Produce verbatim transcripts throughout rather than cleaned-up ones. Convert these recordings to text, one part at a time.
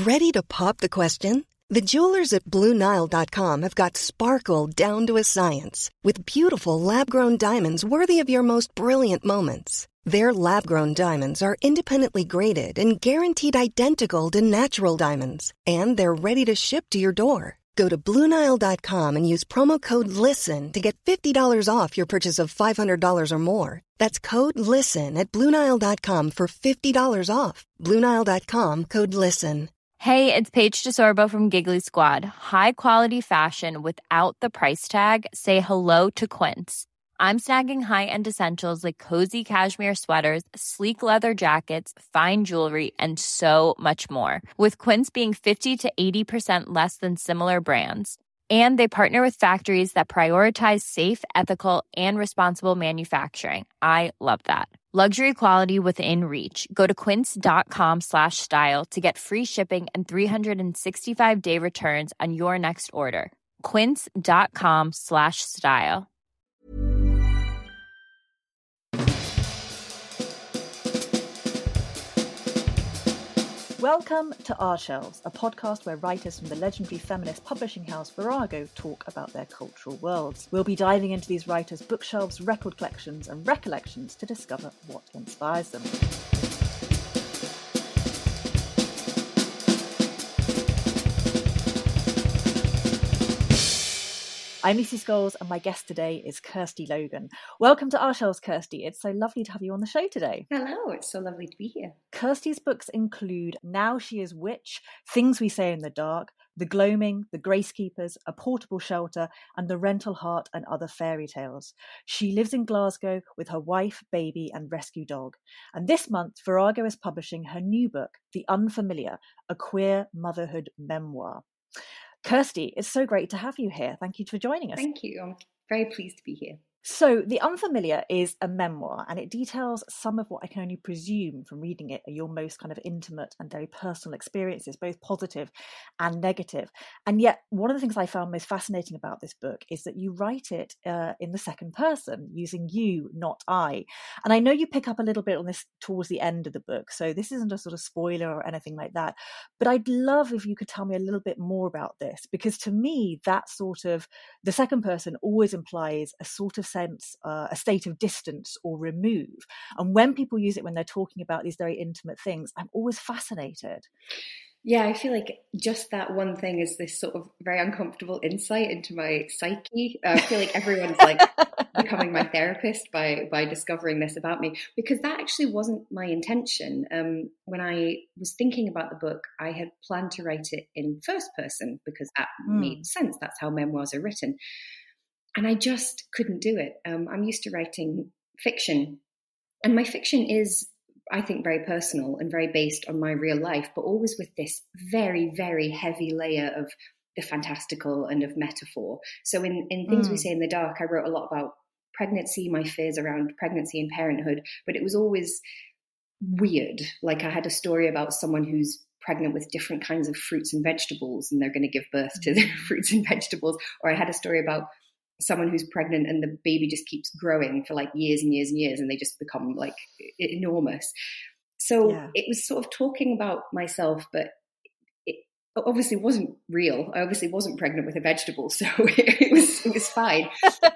Ready to pop the question? The jewelers at Blue Nile dot com have got sparkle down to a science with beautiful lab-grown diamonds worthy of your most brilliant moments. Their lab-grown diamonds are independently graded and guaranteed identical to natural diamonds, and they're ready to ship to your door. Go to Blue Nile dot com and use promo code LISTEN to get fifty dollars off your purchase of five hundred dollars or more. That's code LISTEN at Blue Nile dot com for fifty dollars off. Blue Nile dot com, code LISTEN. Hey, it's Paige DeSorbo from Giggly Squad. High quality fashion without the price tag. Say hello to Quince. I'm snagging high-end essentials like cozy cashmere sweaters, sleek leather jackets, fine jewelry, and so much more. With Quince being fifty to eighty percent less than similar brands. And they partner with factories that prioritize safe, ethical, and responsible manufacturing. I love that. Luxury quality within reach. Go to quince.com slash style to get free shipping and three sixty-five day returns on your next order. Quince.com slash style. Welcome to Our Shelves, a podcast where writers from the legendary feminist publishing house Virago talk about their cultural worlds. We'll be diving into these writers' bookshelves, record collections, and recollections to discover what inspires them. I'm Lucy Scholes, and my guest today is Kirsty Logan. Welcome to Our Shelves, Kirsty. It's so lovely to have you on the show today. Hello, it's so lovely to be here. Kirsty's books include Now She Is Witch, Things We Say in the Dark, The Gloaming, The Gracekeepers, A Portable Shelter, and The Rental Heart and Other Fairy Tales. She lives in Glasgow with her wife, baby, and rescue dog. And this month, Virago is publishing her new book, The Unfamiliar, a queer motherhood memoir. Kirsty, it's so great to have you here. Thank you for joining us. Thank you. I'm very pleased to be here. So, The Unfamiliar is a memoir, and it details some of what I can only presume from reading it are your most kind of intimate and very personal experiences, both positive and negative. And yet, one of the things I found most fascinating about this book is that you write it uh, in the second person, using you, not I. And I know you pick up a little bit on this towards the end of the book, so this isn't a sort of spoiler or anything like that. But I'd love if you could tell me a little bit more about this, because to me, that sort of, the second person always implies a sort of sense, uh, a state of distance or remove. And when people use it when they're talking about these very intimate things, I'm always fascinated. Yeah, I feel like just that one thing is this sort of very uncomfortable insight into my psyche. Uh, I feel like everyone's like becoming my therapist by by discovering this about me, because that actually wasn't my intention. Um, when I was thinking about the book, I had planned to write it in first person because that mm. made sense. That's how memoirs are written. And I just couldn't do it. Um, I'm used to writing fiction. And my fiction is, I think, very personal and very based on my real life, but always with this very, very heavy layer of the fantastical and of metaphor. So in, in Things mm. We Say in the Dark, I wrote a lot about pregnancy, my fears around pregnancy and parenthood, but it was always weird. Like I had a story about someone who's pregnant with different kinds of fruits and vegetables, and they're going to give birth to the fruits and vegetables. Or I had a story about someone who's pregnant and the baby just keeps growing for like years and years and years, and they just become like enormous. So yeah. It was sort of talking about myself, but it obviously wasn't real. I obviously wasn't pregnant with a vegetable, so it was it was fine.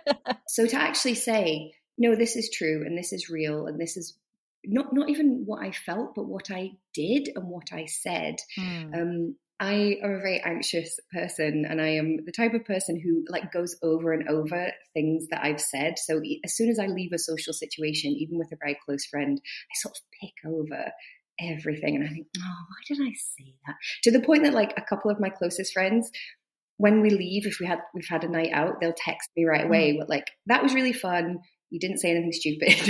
So to actually say, no, this is true and this is real and this is not not even what I felt, but what I did and what I said. Mm. Um, I am a very anxious person, and I am the type of person who like goes over and over things that I've said. So as soon as I leave a social situation, even with a very close friend, I sort of pick over everything. And I think, oh, why did I say that? To the point that like a couple of my closest friends, when we leave, if we had, we've had a night out, they'll text me right away with like, that was really fun. You didn't say anything stupid.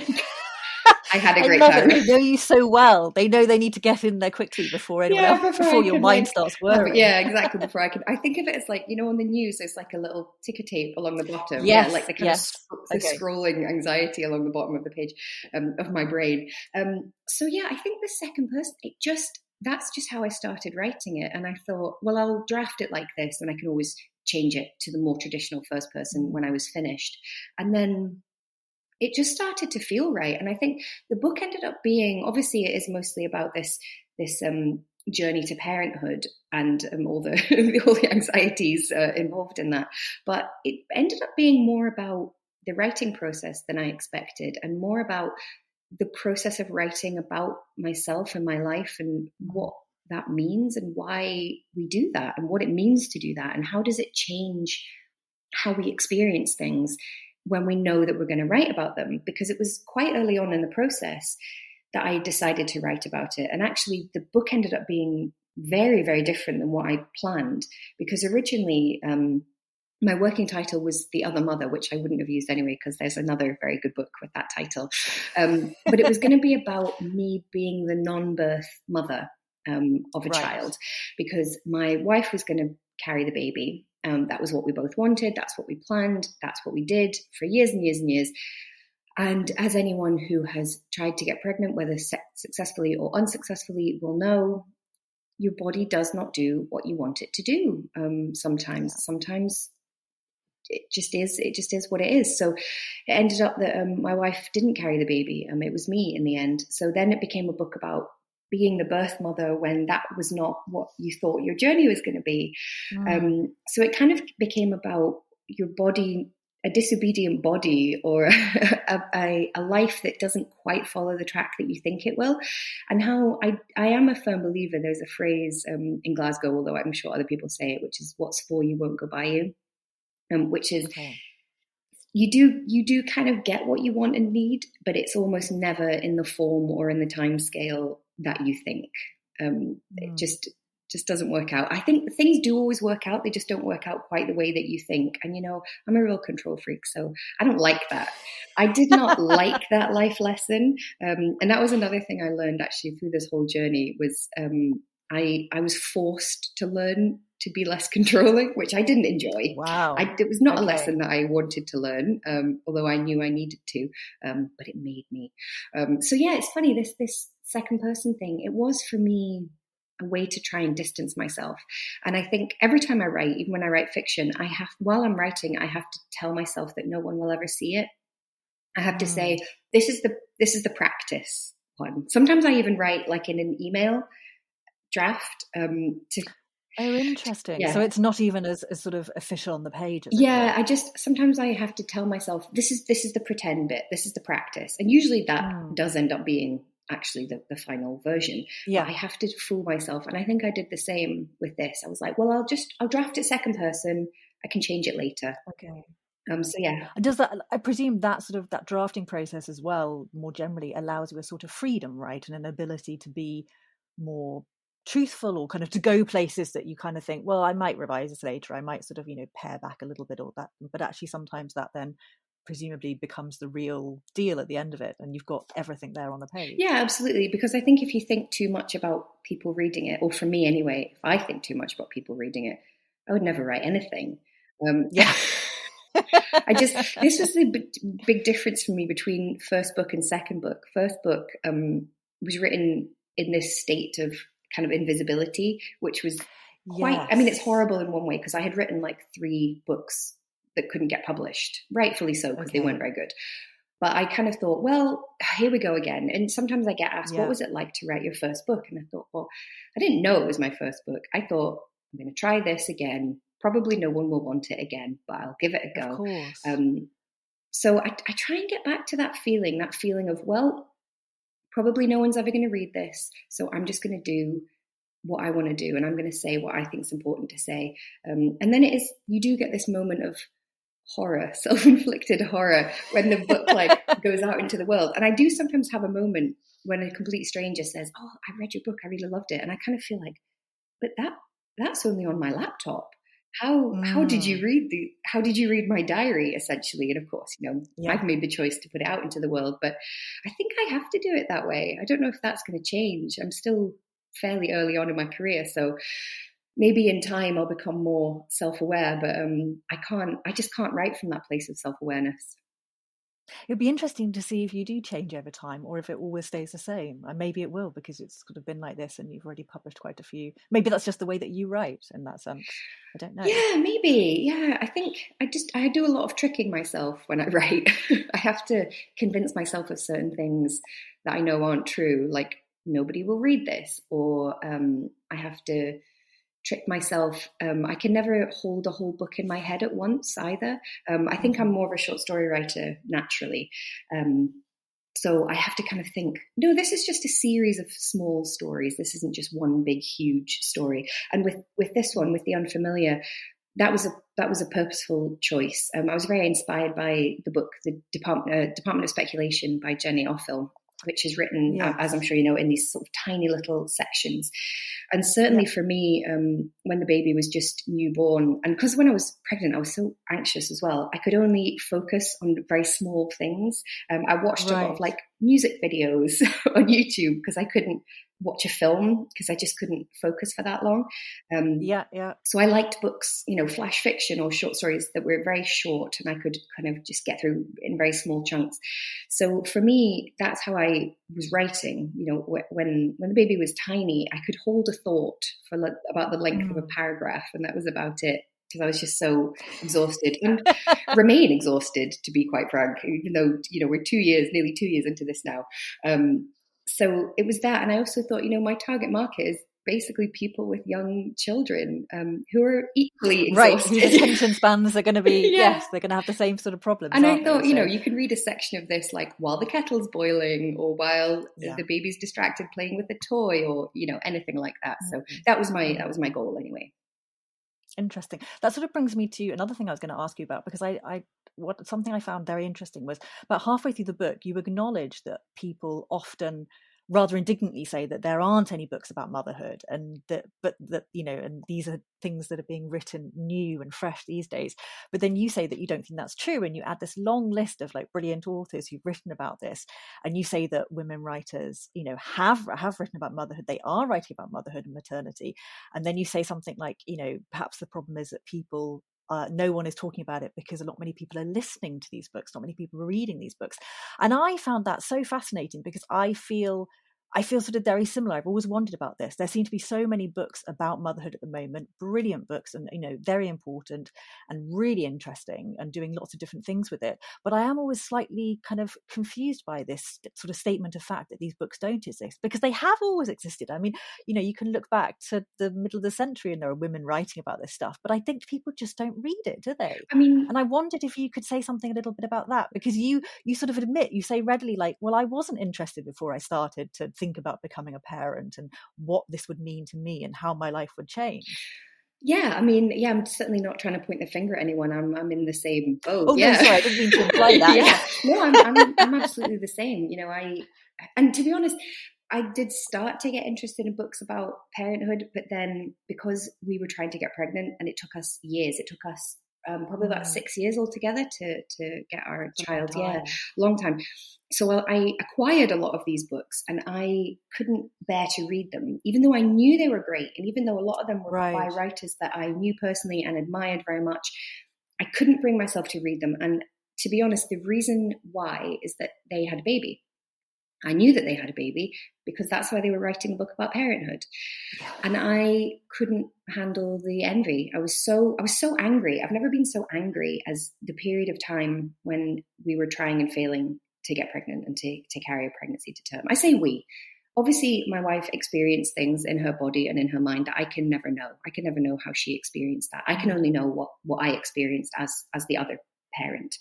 I had a great I love time. It. They know you so well. They know they need to get in there quickly before anyone yeah, else, before, before your can, mind like, starts worrying. Yeah, exactly. Before I can, I think of it as like, you know, on the news, there's like a little ticker tape along the bottom. Yes, yeah, like the kind yes. of the okay. scrolling anxiety along the bottom of the page um, of my brain. Um, so yeah, I think the second person, it just, that's just how I started writing it. And I thought, well, I'll draft it like this, and I can always change it to the more traditional first person when I was finished. And then it just started to feel right. And I think the book ended up being, obviously it is mostly about this, this um, journey to parenthood and um, all the all the anxieties uh, involved in that. But it ended up being more about the writing process than I expected, and more about the process of writing about myself and my life and what that means and why we do that and what it means to do that and how does it change how we experience things when we know that we're going to write about them. Because it was quite early on in the process that I decided to write about it. And actually the book ended up being very, very different than what I planned, because originally um, my working title was The Other Mother, which I wouldn't have used anyway, because there's another very good book with that title. Um, but it was going to be about me being the non-birth mother um, of a Right. child, because my wife was going to carry the baby. Um, that was what we both wanted. That's what we planned. That's what we did for years and years and years. And as anyone who has tried to get pregnant, whether successfully or unsuccessfully, will know, your body does not do what you want it to do. Um, sometimes, yeah. sometimes it just is. It just is what it is. So it ended up that um, my wife didn't carry the baby. Um, it was me in the end. So then it became a book about being the birth mother when that was not what you thought your journey was going to be. Mm. Um, so it kind of became about your body, a disobedient body, or a, a, a life that doesn't quite follow the track that you think it will. And how I, I am a firm believer, there's a phrase um, in Glasgow, although I'm sure other people say it, which is what's for you won't go by you, um, which is okay. you do you do kind of get what you want and need, but it's almost never in the form or in the time scale that you think. Um, mm. It just just doesn't work out. I think things do always work out. They just don't work out quite the way that you think. And, you know, I'm a real control freak, so I don't like that. I did not like that life lesson. Um, and that was another thing I learned actually through this whole journey was um, I, I was forced to learn to be less controlling, which I didn't enjoy. Wow. I, it was not okay. a lesson that I wanted to learn, um, although I knew I needed to, um, but it made me. Um, so yeah, it's funny, this, this second person thing, it was for me a way to try and distance myself. And I think every time I write, even when I write fiction, I have, while I'm writing, I have to tell myself that no one will ever see it. I have to mm. say, this is the, this is the practice one. Sometimes I even write like in an email draft, um, to, Oh, interesting. Yeah. So it's not even as, as sort of official on the page. Yeah, I just, sometimes I have to tell myself, this is, this is the pretend bit. This is the practice. And usually that mm. does end up being actually the, the final version. Yeah. But I have to fool myself. And I think I did the same with this. I was like, well, I'll just, I'll draft it second person. I can change it later. Okay. Um, so yeah. And does that, I presume that sort of, that drafting process as well, more generally allows you a sort of freedom, right? And an ability to be more truthful, or kind of to go places that you kind of think, well, I might revise this later. I might sort of, you know, pare back a little bit or that, but actually sometimes that then presumably becomes the real deal at the end of it, and you've got everything there on the page. Yeah, absolutely. Because I think if you think too much about people reading it, or for me anyway, if I think too much about people reading it, I would never write anything. Um, yeah. I just, this was the big, big difference for me between first book and second book. First book um, was written in this state of kind of invisibility, which was quite, yes. I mean, it's horrible in one way, because I had written like three books that couldn't get published, rightfully so, because okay. they weren't very good. But I kind of thought, well, here we go again. And sometimes I get asked, yeah. what was it like to write your first book? And I thought, well, I didn't know it was my first book. I thought, I'm going to try this again. Probably no one will want it again, but I'll give it a go. Of course. Um, so I, I try and get back to that feeling, that feeling of, well, probably no one's ever going to read this, so I'm just going to do what I want to do, and I'm going to say what I think is important to say. Um, and then it is, you do get this moment of horror, self-inflicted horror, when the book like goes out into the world. And I do sometimes have a moment when a complete stranger says, "Oh, I read your book, I really loved it," and I kind of feel like, but that that's only on my laptop. How mm. how did you read the how did you read my diary, essentially? And of course, you know, yeah. I've made the choice to put it out into the world, but I think I have to do it that way. I don't know if that's going to change. I'm still fairly early on in my career, so maybe in time I'll become more self-aware, but um, I can't. I just can't write from that place of self-awareness. It'd be interesting to see if you do change over time, or if it always stays the same. And maybe it will, because it's sort of been like this and you've already published quite a few. Maybe that's just the way that you write in that sense. I don't know. Yeah, maybe. Yeah, I think I just, I do a lot of tricking myself when I write. I have to convince myself of certain things that I know aren't true. Like nobody will read this, or um, I have to trick myself. Um, I can never hold a whole book in my head at once either. Um, I think I'm more of a short story writer naturally. Um, so I have to kind of think, no, this is just a series of small stories. This isn't just one big, huge story. And with, with this one, with The Unfamiliar, that was a that was a purposeful choice. Um, I was very inspired by the book, The Department, uh, Department of Speculation by Jenny Offill, which is written, yes. as I'm sure you know, in these sort of tiny little sections. And certainly yeah. for me, um, when the baby was just newborn, and because when I was pregnant, I was so anxious as well, I could only focus on very small things. Um, I watched right. a lot of like music videos on YouTube because I couldn't watch a film because I just couldn't focus for that long. Um, yeah, yeah. So I liked books, you know, flash fiction or short stories that were very short and I could kind of just get through in very small chunks. So for me, that's how I was writing. You know, when when the baby was tiny, I could hold a thought for like, about the length mm. of a paragraph, and that was about it. Because I was just so exhausted and remain exhausted, to be quite frank, even though, you know, we're two years, nearly two years into this now. Um, so it was that. And I also thought, you know, my target market is basically people with young children um, who are equally exhausted. Right, whose attention spans are going to be, yeah. yes, they're going to have the same sort of problems. And I thought, they? you so, know, you can read a section of this like while the kettle's boiling or while yeah. the baby's distracted playing with a toy or, you know, anything like that. Mm-hmm. So that was my that was my goal anyway. Interesting. That sort of brings me to another thing I was going to ask you about, because I, I, what something I found very interesting was about halfway through the book, you acknowledge that people often rather indignantly say that there aren't any books about motherhood, and that, but that, you know, and these are things that are being written new and fresh these days. But then you say that you don't think that's true, and you add this long list of like brilliant authors who've written about this, and you say that women writers, you know, have have written about motherhood. They are writing about motherhood and maternity, and then you say something like, you know, perhaps the problem is that people. Uh, no one is talking about it because not many people are listening to these books, not many people are reading these books. And I found that so fascinating because I feel I feel sort of very similar. I've always wondered about this. There seem to be so many books about motherhood at the moment, brilliant books, and, you know, very important and really interesting and doing lots of different things with it. But I am always slightly kind of confused by this sort of statement of fact that these books don't exist, because they have always existed. I mean, you know, you can look back to the middle of the century and there are women writing about this stuff, but I think people just don't read it, do they? I mean, and I wondered if you could say something a little bit about that, because you, you sort of admit, you say readily, like, well, I wasn't interested before I started to think about becoming a parent and what this would mean to me and how my life would change. Yeah, I mean, yeah, I'm certainly not trying to point the finger at anyone. I'm I'm in the same boat. Oh, yeah. no, sorry, I didn't mean to imply that. yeah. No, I'm, I'm I'm absolutely the same. You know, I and to be honest, I did start to get interested in books about parenthood, but then because we were trying to get pregnant and it took us years, it took us um, probably about six years altogether to to get our child. Yeah, long time. So well, I acquired a lot of these books and I couldn't bear to read them, even though I knew they were great. And even though a lot of them were right. by writers that I knew personally and admired very much, I couldn't bring myself to read them. And to be honest, the reason why is that they had a baby. I knew that they had a baby because that's why they were writing a book about parenthood. And I couldn't handle the envy. I was so, I was so angry. I've never been so angry as the period of time when we were trying and failing to get pregnant and to, to carry a pregnancy to term. I say we. Obviously, my wife experienced things in her body and in her mind that I can never know. I can never know how she experienced that. I can only know what, what I experienced as, as the other parent.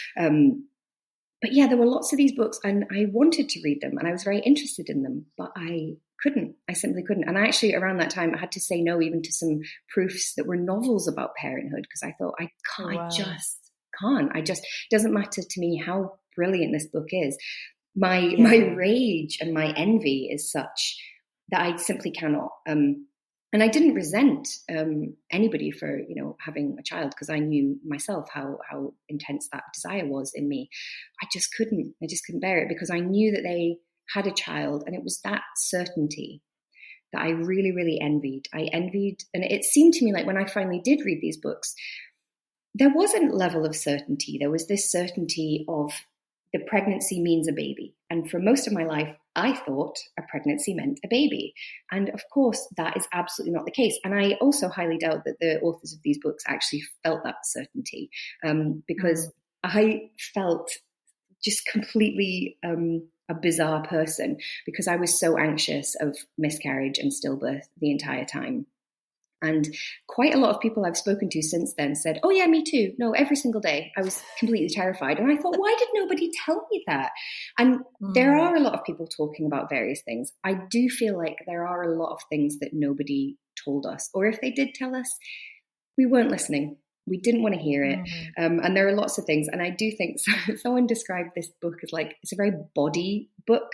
Um, but yeah, there were lots of these books and I wanted to read them and I was very interested in them, but I couldn't. I simply couldn't. And I actually, around that time, I had to say no even to some proofs that were novels about parenthood because I thought, I can't, wow. I just can't. I just, it doesn't matter to me how brilliant this book is. My yeah. my rage and my envy is such that I simply cannot. Um, and I didn't resent um, anybody for, you know, having a child because I knew myself how how intense that desire was in me. I just couldn't. I just couldn't bear it because I knew that they had a child, and it was that certainty that I really, really envied. I envied, and it seemed to me like when I finally did read these books, there wasn't a level of certainty. There was this certainty of the pregnancy means a baby. And for most of my life, I thought a pregnancy meant a baby. And of course, that is absolutely not the case. And I also highly doubt that the authors of these books actually felt that certainty um, because mm. I felt just completely um, a bizarre person because I was so anxious of miscarriage and stillbirth the entire time. And quite a lot of people I've spoken to since then said, oh yeah, me too. No, every single day. I was completely terrified. And I thought, why did nobody tell me that? And mm. there are a lot of people talking about various things. I do feel like there are a lot of things that nobody told us. Or if they did tell us, we weren't listening. We didn't want to hear it. Mm. Um, and there are lots of things. And I do think so, someone described this book as like, it's a very body book.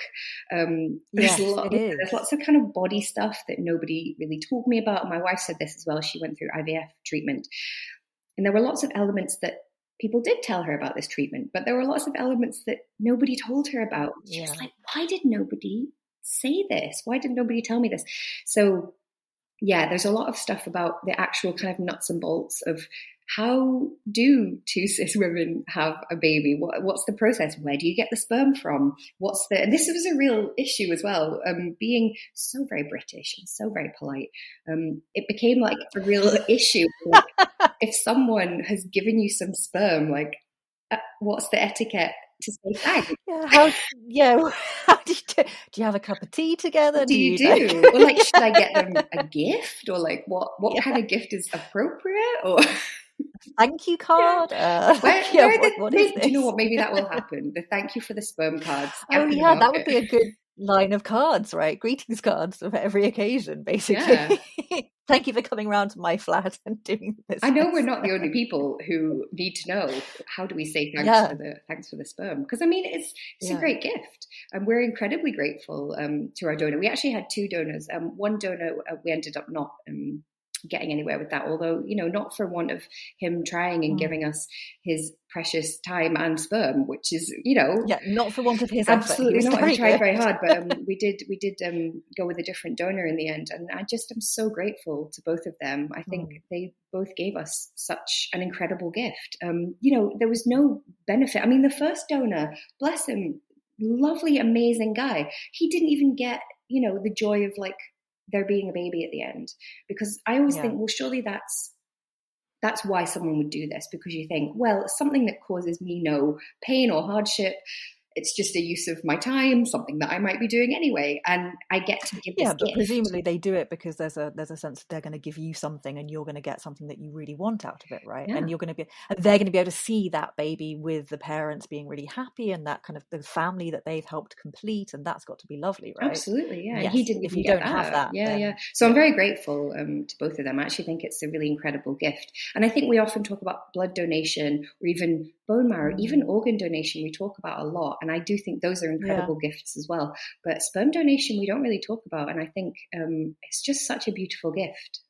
Um, there's, yes, a lot, it is. There's lots of kind of body stuff that nobody really told me about. My wife said this as well. She went through I V F treatment. And there were lots of elements that people did tell her about this treatment, but there were lots of elements that nobody told her about. She yeah. was like, why did nobody say this? Why did nobody tell me this? So yeah, there's a lot of stuff about the actual kind of nuts and bolts of how do two cis women have a baby? What, what's the process? Where do you get the sperm from? What's the, and this was a real issue as well. Um, being so very British and so very polite, um, it became like a real issue. Like, if someone has given you some sperm, like, uh, what's the etiquette to say thanks? Yeah, how, yeah, how do you do? Do you have a cup of tea together? What do, do you, you do? Like... or like, should I get them a gift? Or like, what, what yeah. kind of gift is appropriate? Or thank you card? Yeah. Uh, where, yeah, where what, the, what maybe, is this? Do you know what? Maybe that will happen. The thank you for the sperm cards. Oh yeah, that would be a good line of cards, right? Greetings cards for every occasion, basically. Yeah. Thank you for coming around to my flat and doing this. I know we're not the only people who need to know how do we say thanks yeah. for the thanks for the sperm, because I mean it's it's yeah. a great gift, and we're incredibly grateful um, to our donor. We actually had two donors. Um, one donor uh, we ended up not um, getting anywhere with that, although, you know, not for want of him trying and mm. giving us his precious time and sperm, which is, you know, yeah, not for want of his absolutely effort. Not. He tried very hard, but um, we did we did um, go with a different donor in the end, and I just am so grateful to both of them. I think mm. they both gave us such an incredible gift. Um, you know, there was no benefit. I mean, the first donor, bless him, lovely, amazing guy. He didn't even get, you know, the joy of like there being a baby at the end, because I always yeah. think, well, surely that's that's why someone would do this, because you think, well, something that causes me no pain or hardship, it's just a use of my time, something that I might be doing anyway, and I get to give this yeah but gift. Presumably they do it because there's a there's a sense that they're going to give you something and you're going to get something that you really want out of it, right? Yeah. And you're going to be and they're going to be able to see that baby with the parents being really happy and that kind of the family that they've helped complete, and that's got to be lovely, right? Absolutely. Yeah. Yes. He didn't if you get don't that. have that yeah then, yeah so yeah. I'm very grateful um, to both of them. I actually think it's a really incredible gift, and I think we often talk about blood donation or even bone marrow, mm. even organ donation we talk about a lot, and I do think those are incredible yeah. gifts as well, but sperm donation we don't really talk about, and I think um, it's just such a beautiful gift.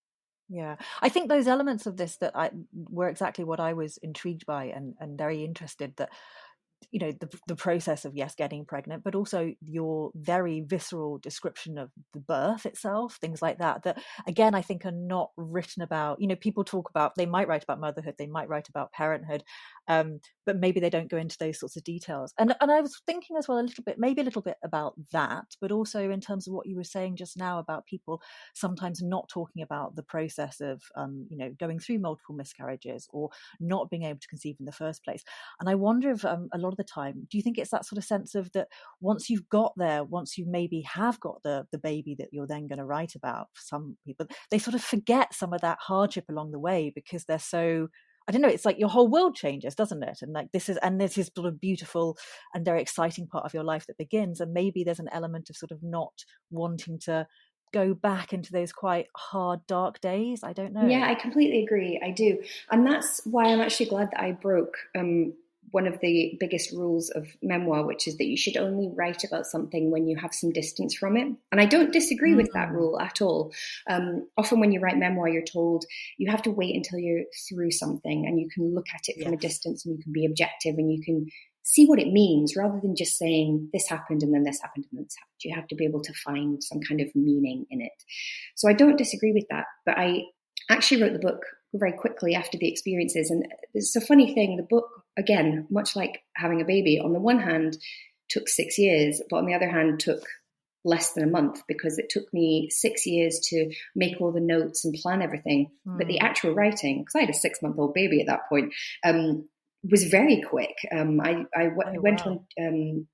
Yeah, I think those elements of this that I were exactly what I was intrigued by and, and very interested, that you know the the process of yes getting pregnant, but also your very visceral description of the birth itself, things like that, that again I think are not written about. You know, people talk about, they might write about motherhood, they might write about parenthood, um, but maybe they don't go into those sorts of details. And and I was thinking as well a little bit, maybe a little bit about that, but also in terms of what you were saying just now about people sometimes not talking about the process of um, you know going through multiple miscarriages or not being able to conceive in the first place. And I wonder if um, a lot of the time, do you think it's that sort of sense of that once you've got there, once you maybe have got the the baby that you're then going to write about, for some people they sort of forget some of that hardship along the way because they're so, I don't know, it's like your whole world changes, doesn't it? And like this is, and this is sort of beautiful and very exciting part of your life that begins, and maybe there's an element of sort of not wanting to go back into those quite hard, dark days. I don't know. Yeah, I completely agree. I do. And that's why I'm actually glad that I broke um one of the biggest rules of memoir, which is that you should only write about something when you have some distance from it. And I don't disagree mm-hmm. with that rule at all. Um, often when you write memoir, you're told you have to wait until you're through something and you can look at it from yes. a distance and you can be objective and you can see what it means rather than just saying this happened and then this happened and then this happened. You have to be able to find some kind of meaning in it. So I don't disagree with that, but I actually wrote the book very quickly after the experiences. And it's a funny thing, the book, again, much like having a baby, on the one hand took six years, but on the other hand took less than a month, because it took me six years to make all the notes and plan everything. Mm. But the actual writing, because I had a six month old baby at that point, um, was very quick. Um, I, I w- oh, went wow. on um,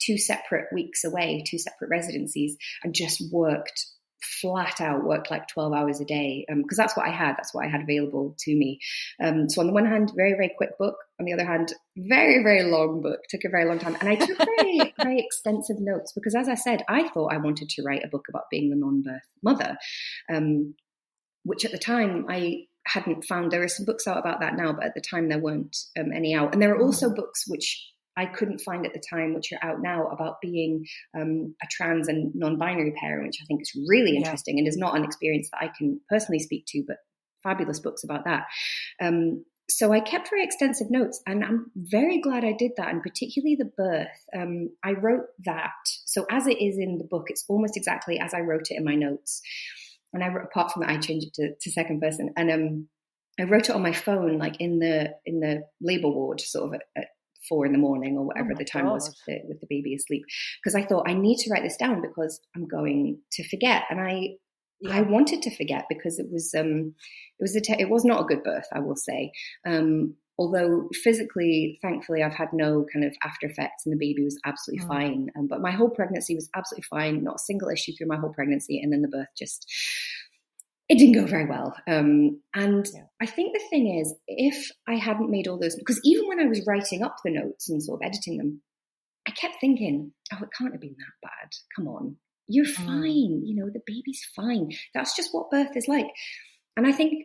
two separate weeks away, two separate residencies, and just worked flat out, worked like twelve hours a day, because um, that's what I had, that's what I had available to me. Um, so on the one hand, very, very quick book. On the other hand, very, very long book, took a very long time. And I took very, very extensive notes because, as I said, I thought I wanted to write a book about being the non-birth mother, um, which at the time I hadn't found. There are some books out about that now, but at the time there weren't um, any out. And there are also books which I couldn't find at the time, which are out now, about being um, a trans and non-binary parent, which I think is really interesting yeah. and is not an experience that I can personally speak to, but fabulous books about that. Um, so I kept very extensive notes, and I'm very glad I did that, and particularly the birth. Um, I wrote that. So as it is in the book, it's almost exactly as I wrote it in my notes. And I wrote, apart from that, I changed it to, to second person. And um, I wrote it on my phone, like in the in the labour ward, sort of at, at four in the morning or whatever oh the time God. was with the, with the baby asleep, because I thought I need to write this down because I'm going to forget. And I yeah. I wanted to forget because it was um it was a te- it was not a good birth, I will say. Um, although physically, thankfully, I've had no kind of after effects, and the baby was absolutely mm. fine. Um, but my whole pregnancy was absolutely fine, not a single issue through my whole pregnancy, and then the birth just. It didn't go very well. Um, and yeah. I think the thing is, if I hadn't made all those, because even when I was writing up the notes and sort of editing them, I kept thinking, oh, it can't have been that bad. Come on, you're mm. fine. You know, the baby's fine. That's just what birth is like. And I think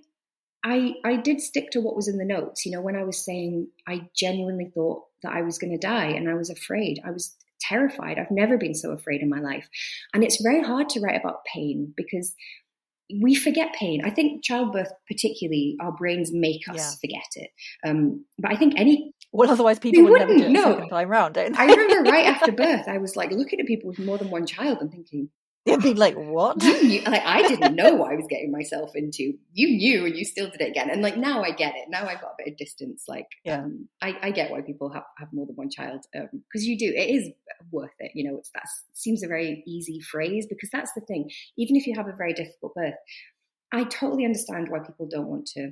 I I did stick to what was in the notes. You know, when I was saying I genuinely thought that I was going to die and I was afraid, I was terrified. I've never been so afraid in my life. And it's very hard to write about pain because we forget pain. I think childbirth, particularly, our brains make us yeah. forget it. Um, but I think any... Well, otherwise people would never do it no. a second time round, don't they? I remember right after birth, I was like looking at people with more than one child and thinking... You'd be like, what? You knew, like, I didn't know what I was getting myself into. You knew and you still did it again. And like now I get it. Now I've got a bit of distance. Like yeah. um, I, I get why people have, have more than one child. Because um, you do. It is worth it. You know, it's that seems a very easy phrase because that's the thing. Even if you have a very difficult birth, I totally understand why people don't want to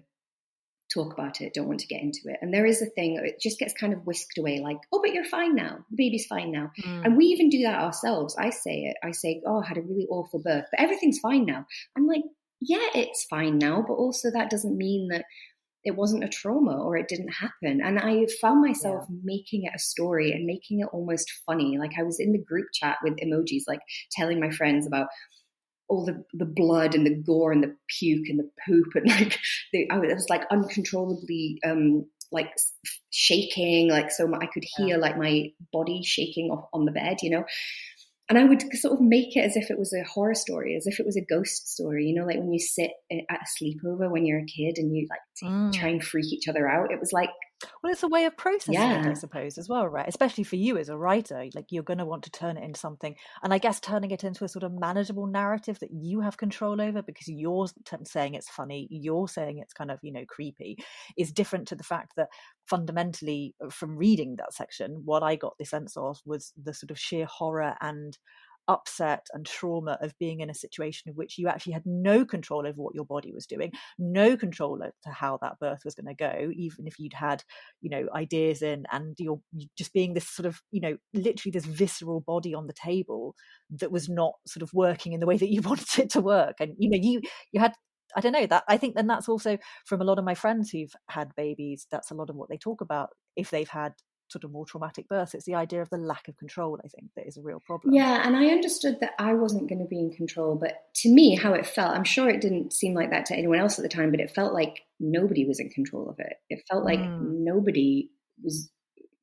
talk about it, don't want to get into it. And there is a thing, it just gets kind of whisked away like, oh, but you're fine now. The baby's fine now. Mm. And we even do that ourselves. I say it. I say, oh, I had a really awful birth, but everything's fine now. I'm like, yeah, it's fine now. But also that doesn't mean that it wasn't a trauma or it didn't happen. And I found myself yeah. making it a story and making it almost funny. Like I was in the group chat with emojis, like telling my friends about all the, the blood and the gore and the puke and the poop and like the, I was like uncontrollably um, like shaking, like so I could hear yeah. like my body shaking off on the bed, you know. And I would sort of make it as if it was a horror story, as if it was a ghost story, you know, like when you sit at a sleepover when you're a kid and you like mm. try and freak each other out. It was like, well, it's a way of processing yeah. it, I suppose, as well, right? Especially for you as a writer, like you're going to want to turn it into something, and I guess turning it into a sort of manageable narrative that you have control over, because you're t- saying it's funny, you're saying it's kind of, you know, creepy, is different to the fact that fundamentally, from reading that section, what I got the sense of was the sort of sheer horror and upset and trauma of being in a situation in which you actually had no control over what your body was doing, no control over how that birth was going to go, even if you'd had, you know, ideas in, and you're just being this sort of, you know, literally this visceral body on the table that was not sort of working in the way that you wanted it to work. And, you know, you you had, I don't know, that I think then that's also from a lot of my friends who've had babies, that's a lot of what they talk about if they've had sort of more traumatic births. It's the idea of the lack of control, I think, that is a real problem. Yeah, and I understood that I wasn't going to be in control, but to me, how it felt, I'm sure it didn't seem like that to anyone else at the time, but it felt like nobody was in control of it. It felt like mm. nobody was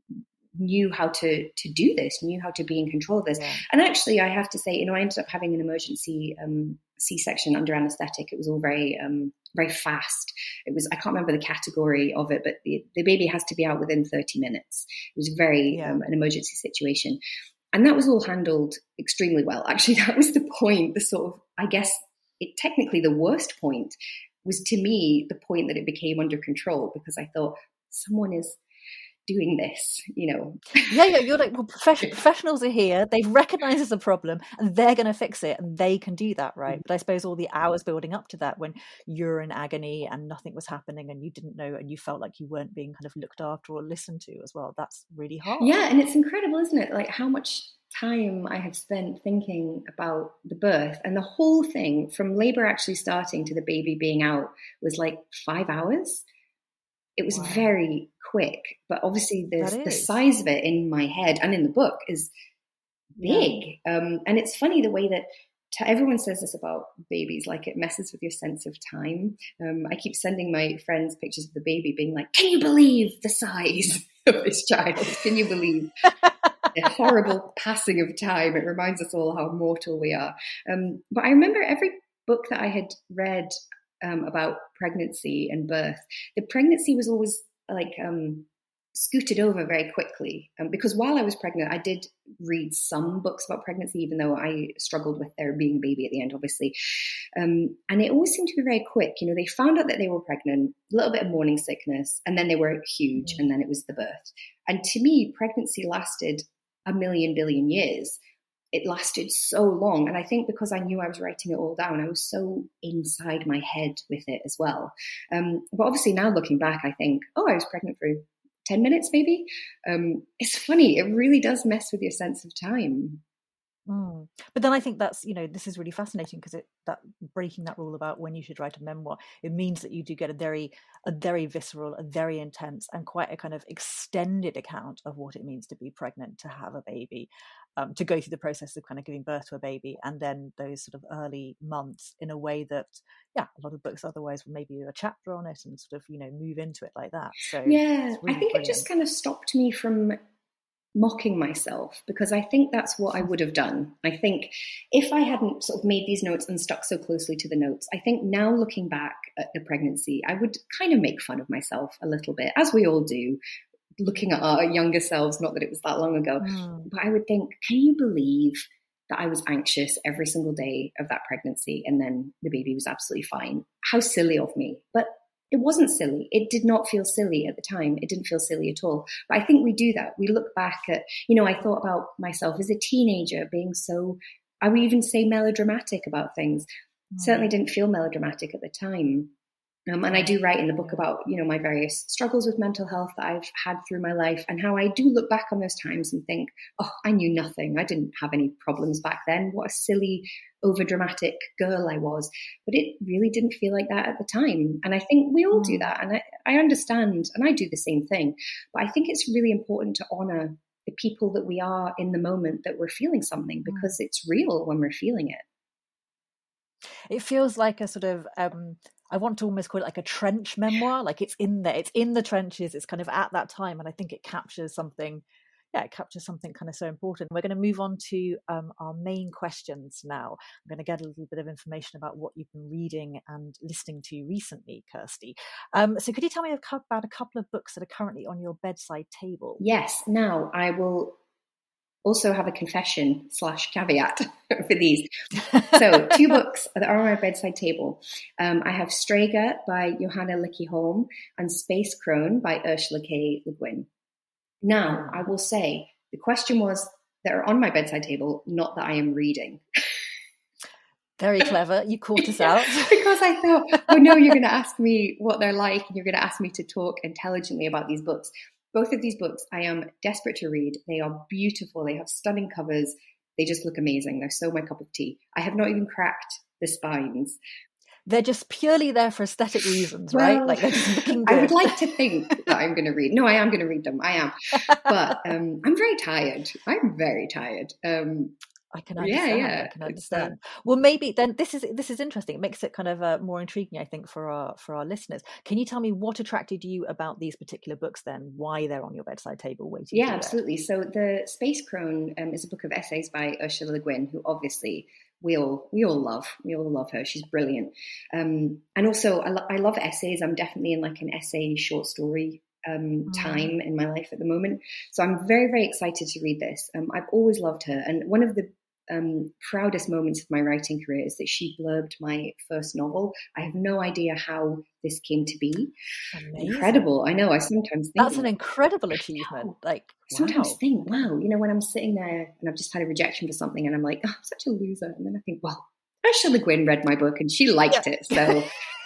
knew how to to do this, knew how to be in control of this. Yeah. And actually, I have to say, you know, I ended up having an emergency um, C-section under anaesthetic. It was all very um, very fast. It was, I can't remember the category of it, but the, the baby has to be out within thirty minutes. It was very yeah. um, an emergency situation. And that was all handled extremely well. Actually, that was the point, the sort of, I guess, it technically the worst point was to me the point that it became under control, because I thought someone is doing this, you know. Yeah, yeah, you're like, well, profession, professionals are here, they've recognized there's a problem and they're going to fix it, and they can do that, right? But I suppose all the hours building up to that, when you're in agony and nothing was happening and you didn't know and you felt like you weren't being kind of looked after or listened to as well, that's really hard. Yeah, and it's incredible, isn't it? Like how much time I have spent thinking about the birth, and the whole thing from labor actually starting to the baby being out was like five hours. It was wow. very quick, but obviously the, the size of it in my head and in the book is big. Yeah. Um, and it's funny the way that t- everyone says this about babies, like it messes with your sense of time. Um, I keep sending my friends pictures of the baby being like, can you believe the size of this child? Can you believe the horrible passing of time? It reminds us all how mortal we are. Um, but I remember every book that I had read Um, about pregnancy and birth, the pregnancy was always like um, scooted over very quickly. Um, because while I was pregnant, I did read some books about pregnancy, even though I struggled with there being a baby at the end, obviously. Um, and it always seemed to be very quick. You know, they found out that they were pregnant, a little bit of morning sickness, and then they were huge, and then it was the birth. And to me, pregnancy lasted a million billion years. It lasted so long. And I think because I knew I was writing it all down, I was so inside my head with it as well. Um, but obviously now looking back, I think, oh, I was pregnant for ten minutes maybe. Um, it's funny. It really does mess with your sense of time. Mm. But then I think that's, you know, this is really fascinating because it that breaking that rule about when you should write a memoir, it means that you do get a very, a very visceral, a very intense and quite a kind of extended account of what it means to be pregnant, to have a baby, um, to go through the process of kind of giving birth to a baby, and then those sort of early months in a way that, yeah, a lot of books otherwise would maybe do a chapter on it and sort of, you know, move into it like that. So yeah, really I think brilliant. It just kind of stopped me from mocking myself, because I think that's what I would have done. I think if I hadn't sort of made these notes and stuck so closely to the notes, I think now looking back at the pregnancy, I would kind of make fun of myself a little bit, as we all do, looking at our younger selves, not that it was that long ago. Mm. But I would think, can you believe that I was anxious every single day of that pregnancy and then the baby was absolutely fine? How silly of me. But it wasn't silly. It did not feel silly at the time. It didn't feel silly at all. But I think we do that. We look back at, you know, I thought about myself as a teenager being so, I would even say melodramatic about things. Mm. Certainly didn't feel melodramatic at the time. Um, and I do write in the book about, you know, my various struggles with mental health that I've had through my life, and how I do look back on those times and think, oh, I knew nothing. I didn't have any problems back then. What a silly, overdramatic girl I was. But it really didn't feel like that at the time. And I think we all do that. And I, I understand, and I do the same thing. But I think it's really important to honor the people that we are in the moment that we're feeling something, because it's real when we're feeling it. It feels like a sort of... Um... I want to almost call it like a trench memoir, like it's in there, it's in the trenches, it's kind of at that time. And I think it captures something, yeah, it captures something kind of so important. We're going to move on to um, our main questions now. I'm going to get a little bit of information about what you've been reading and listening to recently, Kirsty. Um, so could you tell me about a couple of books that are currently on your bedside table? Yes, now I will also have a confession slash caveat for these. So two books that are on my bedside table. Um, I have Strega by Johanna Licki-Holm and Space Crone by Ursula K. Le Guin. Now, I will say, the question was that are on my bedside table, not that I am reading. Very clever. You caught us out. Because I thought, oh no, you're going to ask me what they're like, and you're going to ask me to talk intelligently about these books. Both of these books I am desperate to read. They are beautiful. They have stunning covers. They just look amazing. They're so my cup of tea. I have not even cracked the spines. They're just purely there for aesthetic reasons, well, right? Like they're just looking good. I would like to think that I'm going to read. No, I am going to read them. I am. But um, I'm very tired. I'm very tired. Um, I can understand. Yeah, yeah. I can understand. Uh, well, maybe then this is this is interesting. It makes it kind of uh, more intriguing, I think, for our for our listeners. Can you tell me what attracted you about these particular books? Then, why they're on your bedside table waiting? Yeah, absolutely. So, the Space Crone um, is a book of essays by Ursula Le Guin, who obviously we all we all love. We all love her. She's brilliant. Um, and also, I, lo- I love essays. I'm definitely in like an essay short story um time in my life at the moment, so I'm very very excited to read this. um I've always loved her, and one of the um, proudest moments of my writing career is that she blurbed my first novel. I have no idea how this came to be. Amazing. Incredible. I know. I sometimes think that's an incredible achievement. Wow. Like sometimes wow. think, wow, you know, when I'm sitting there and I've just had a rejection for something and I'm like, oh, I'm such a loser. And then I think, well, Ursula Gwynn read my book and she liked yeah. it. So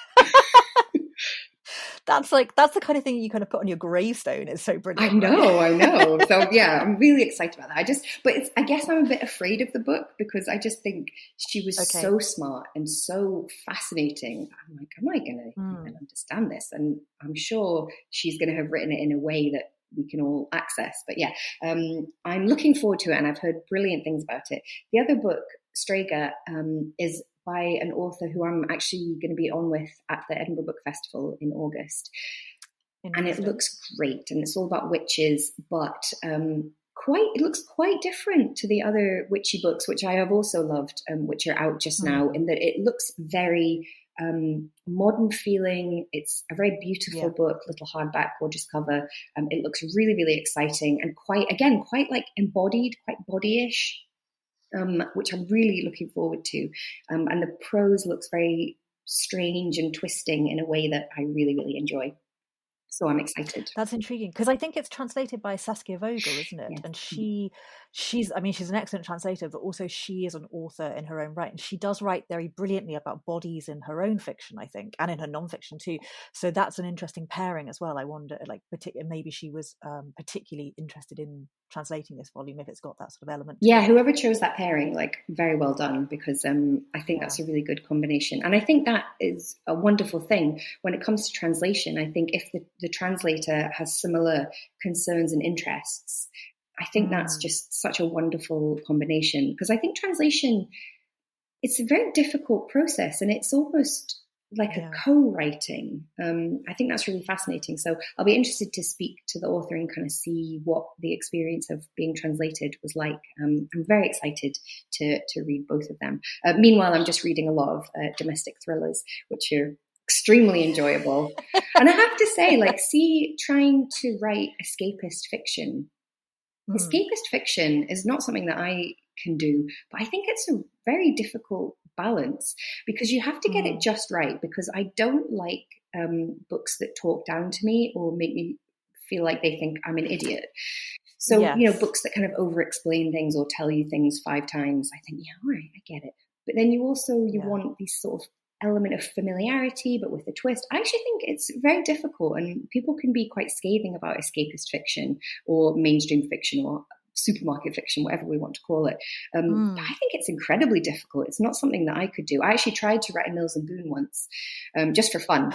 that's like, that's the kind of thing you kind of put on your gravestone. It's so brilliant. I know, right? I know. So yeah, I'm really excited about that. I just, but it's, I guess I'm a bit afraid of the book because I just think she was okay. so smart and so fascinating. I'm like, am I going to mm. even understand this? And I'm sure she's going to have written it in a way that we can all access. But yeah, um, I'm looking forward to it and I've heard brilliant things about it. The other book, Strega, um, is by an author who I'm actually going to be on with at the Edinburgh Book Festival in August. And it looks great. And it's all about witches, but um, quite it looks quite different to the other witchy books, which I have also loved, um, which are out just mm. now, in that it looks very um, modern feeling. It's a very beautiful yeah. book, little hardback, gorgeous cover. Um, it looks really, really exciting and quite, again, quite like embodied, quite bodyish. Um, which I'm really looking forward to. Um, and the prose looks very strange and twisting in a way that I really, really enjoy. So I'm excited. That's intriguing because I think it's translated by Saskia Vogel, isn't it? Yes. And she, she's, I mean, she's an excellent translator, but also she is an author in her own right. And she does write very brilliantly about bodies in her own fiction, I think, and in her nonfiction too. So that's an interesting pairing as well. I wonder, like, particular, maybe she was um, particularly interested in translating this volume if it's got that sort of element. Yeah, whoever chose that pairing, like, very well done, because um, I think yeah. that's a really good combination. And I think that is a wonderful thing when it comes to translation. I think if the, the translator has similar concerns and interests, I think mm. that's just such a wonderful combination, because I think translation, it's a very difficult process and it's almost like yeah. a co-writing. Um, I think that's really fascinating. So I'll be interested to speak to the author and kind of see what the experience of being translated was like. Um, I'm very excited to to read both of them. Uh, meanwhile, I'm just reading a lot of uh, domestic thrillers, which are extremely enjoyable. And I have to say, like, see, trying to write escapist fiction. Mm. Escapist fiction is not something that I can do, but I think it's a very difficult balance because you have to get mm. it just right, because I don't like um, books that talk down to me or make me feel like they think I'm an idiot. So, yes. you know, books that kind of over-explain things or tell you things five times, I think, yeah, all right, I get it. But then you also, you yeah. want this sort of element of familiarity, but with a twist. I actually think it's very difficult, and people can be quite scathing about escapist fiction or mainstream fiction or supermarket fiction, whatever we want to call it. Um, mm. I think it's incredibly difficult. It's not something that I could do. I actually tried to write a Mills and Boon once, um, just for fun.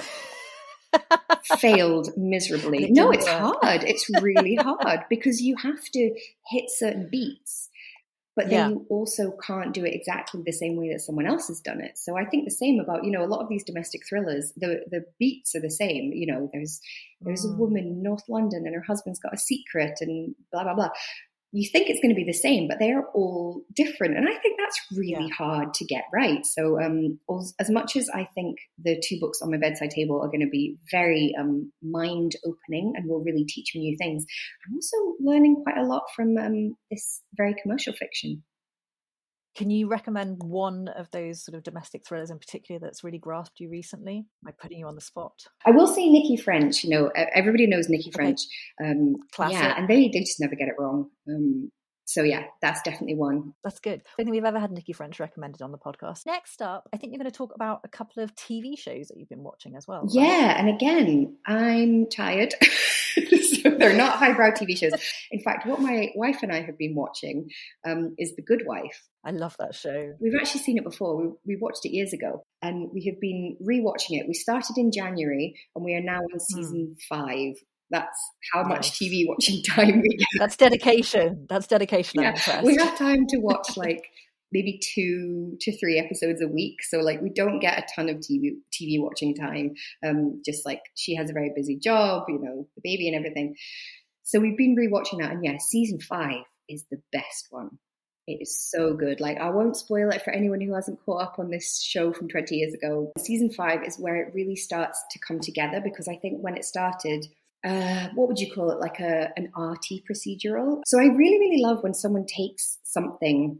Failed miserably. It no, it's work. hard. It's really hard because you have to hit certain beats, but then yeah. you also can't do it exactly the same way that someone else has done it. So I think the same about, you know, a lot of these domestic thrillers, the the beats are the same. You know, there's there's mm. a woman in North London and her husband's got a secret and blah, blah, blah. You think it's going to be the same, but they are all different. And I think that's really yeah. hard to get right. So um, as much as I think the two books on my bedside table are going to be very um, mind-opening and will really teach me new things, I'm also learning quite a lot from um, this very commercial fiction. Can you recommend one of those sort of domestic thrillers in particular that's really grasped you recently? Am I putting you on the spot? I will say Nikki French. You know, everybody knows Nikki French. Okay. Um, Classic. Yeah, and they, they just never get it wrong. Um, so yeah, that's definitely one. That's good. I don't think we've ever had Nikki French recommended on the podcast. Next up, I think you're going to talk about a couple of T V shows that you've been watching as well. Right? Yeah, and again, I'm tired. So they're not highbrow T V shows. In fact, what my wife and I have been watching um, is The Good Wife. I love that show. We've actually seen it before. We, we watched it years ago, and we have been rewatching it. We started in January, and we are now on season mm. five. That's how nice. much T V watching time we get. That's dedication. That's dedication. Yeah, I'm impressed. We have time to watch like maybe two to three episodes a week. So like we don't get a ton of T V T V watching time. Um, just like she has a very busy job, you know, the baby and everything. So we've been rewatching that, and yeah, season five is the best one. It is so good. Like, I won't spoil it for anyone who hasn't caught up on this show from twenty years ago. Season five is where it really starts to come together, because I think when it started, uh, what would you call it? Like a an arty procedural. So I really, really love when someone takes something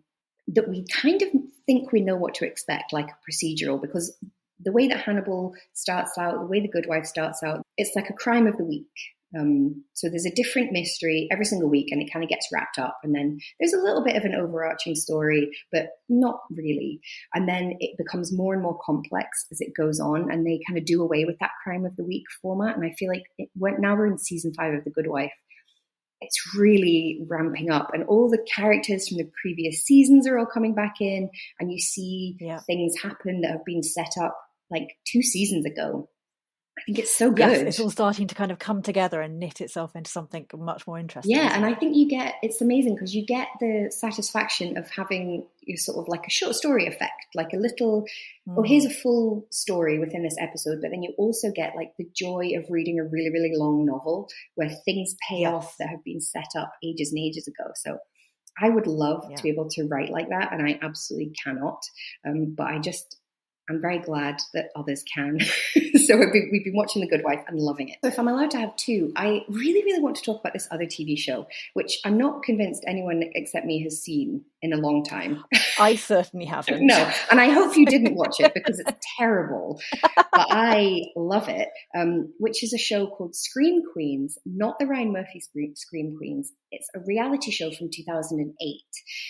that we kind of think we know what to expect, like a procedural, because the way that Hannibal starts out, the way The Good Wife starts out, it's like a crime of the week. Um, so there's a different mystery every single week, and it kind of gets wrapped up. And then there's a little bit of an overarching story, but not really. And then it becomes more and more complex as it goes on, and they kind of do away with that crime of the week format. And I feel like it went, now we're in season five of The Good Wife. It's really ramping up, and all the characters from the previous seasons are all coming back in, and you see yeah. things happen that have been set up like two seasons ago. I think it's so good. Yes, it's all starting to kind of come together and knit itself into something much more interesting. Yeah, and I think you get, it's amazing because you get the satisfaction of having your sort of like a short story effect, like a little, mm. oh, here's a full story within this episode, but then you also get like the joy of reading a really, really long novel where things pay yes. off that have been set up ages and ages ago. So I would love yeah. to be able to write like that, and I absolutely cannot. Um, but I just... I'm very glad that others can. So we've been, we've been watching The Good Wife and loving it. So if I'm allowed to have two, I really, really want to talk about this other T V show, which I'm not convinced anyone except me has seen in a long time. I certainly haven't. No, and I hope you didn't watch it because it's terrible. But I love it, um, which is a show called Scream Queens, not the Ryan Murphy Scream Queens. It's a reality show from two thousand eight.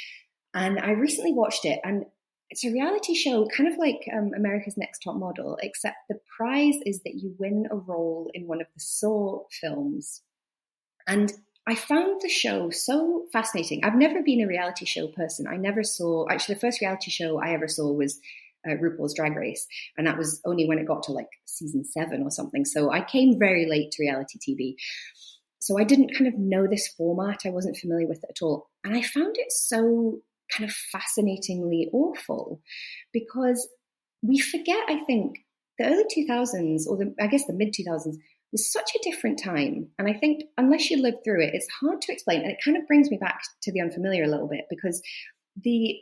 And I recently watched it, and it's a reality show, kind of like um, America's Next Top Model, except the prize is that you win a role in one of the Saw films. And I found the show so fascinating. I've never been a reality show person. I never saw, actually the first reality show I ever saw was uh, RuPaul's Drag Race. And that was only when it got to like season seven or something. So I came very late to reality T V. So I didn't kind of know this format. I wasn't familiar with it at all. And I found it so kind of fascinatingly awful because we forget, I think, the early two thousands, or the, I guess the mid two thousands, was such a different time. And I think unless you lived through it, it's hard to explain. And it kind of brings me back to the unfamiliar a little bit, because the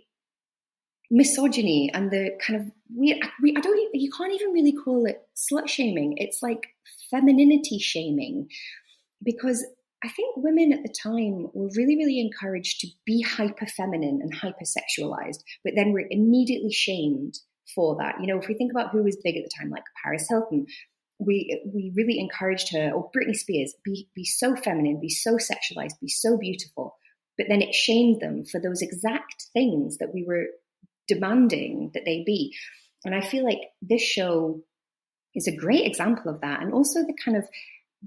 misogyny and the kind of weird, I don't, you can't even really call it slut shaming. It's like femininity shaming, because I think women at the time were really, really encouraged to be hyper feminine and hypersexualized, but then were immediately shamed for that. You know, if we think about who was big at the time, like Paris Hilton, we we really encouraged her, or Britney Spears, be be so feminine, be so sexualized, be so beautiful. But then it shamed them for those exact things that we were demanding that they be. And I feel like this show is a great example of that. And also the kind of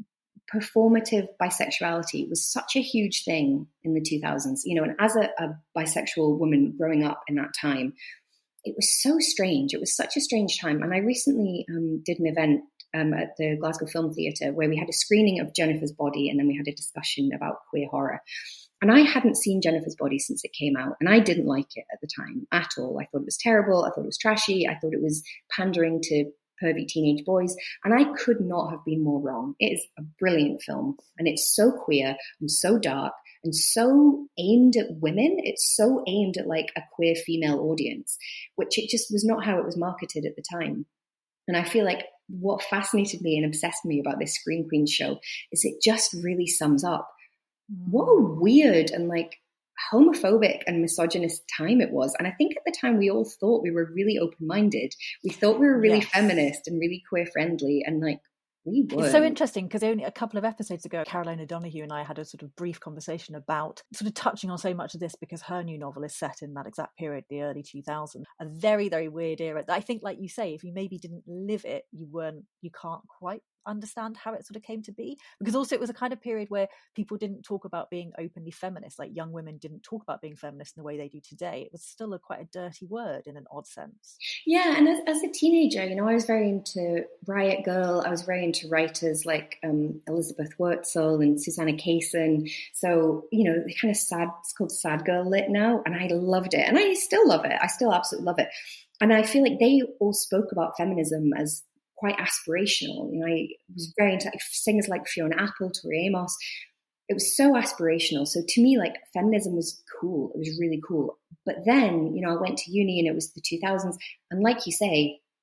performative bisexuality was such a huge thing in the two thousands, you know, and as a, a bisexual woman growing up in that time, it was so strange. It was such a strange time. And I recently um, did an event um, at the Glasgow Film Theatre where we had a screening of Jennifer's Body, and then we had a discussion about queer horror. And I hadn't seen Jennifer's Body since it came out, and I didn't like it at the time at all. I thought it was terrible. I thought it was trashy. I thought it was pandering to pervy teenage boys, and I could not have been more wrong. It is a brilliant film, and it's so queer and so dark and so aimed at women. It's so aimed at like a queer female audience, which it just was not how it was marketed at the time. And I feel like what fascinated me and obsessed me about this Scream Queens show is it just really sums up what a weird and like homophobic and misogynist time it was. And I think at the time we all thought we were really open-minded. We thought we were really yes. feminist and really queer friendly, and like we were. It's so interesting because only a couple of episodes ago, Caroline O'Donoghue and I had a sort of brief conversation about sort of touching on so much of this, because her new novel is set in that exact period, the early two thousands, a very, very weird era. I think, like you say, if you maybe didn't live it, you weren't, you can't quite understand how it sort of came to be, because also it was a kind of period where people didn't talk about being openly feminist. Like young women didn't talk about being feminist in the way they do today. It was still a quite a dirty word in an odd sense. Yeah, and as, as a teenager, you know, I was very into Riot Girl. I was very into writers like um, Elizabeth Wurtzel and Susanna Kaysen. So, you know, the kind of sad, it's called Sad Girl Lit now, and I loved it, and I still love it. I still absolutely love it. And I feel like they all spoke about feminism as quite aspirational. You know, I was very into singers like Fiona Apple, Tori Amos. It was so aspirational. So to me, like, feminism was cool. It was really cool. But then, you know, I went to uni and it was the two thousands. And like you say,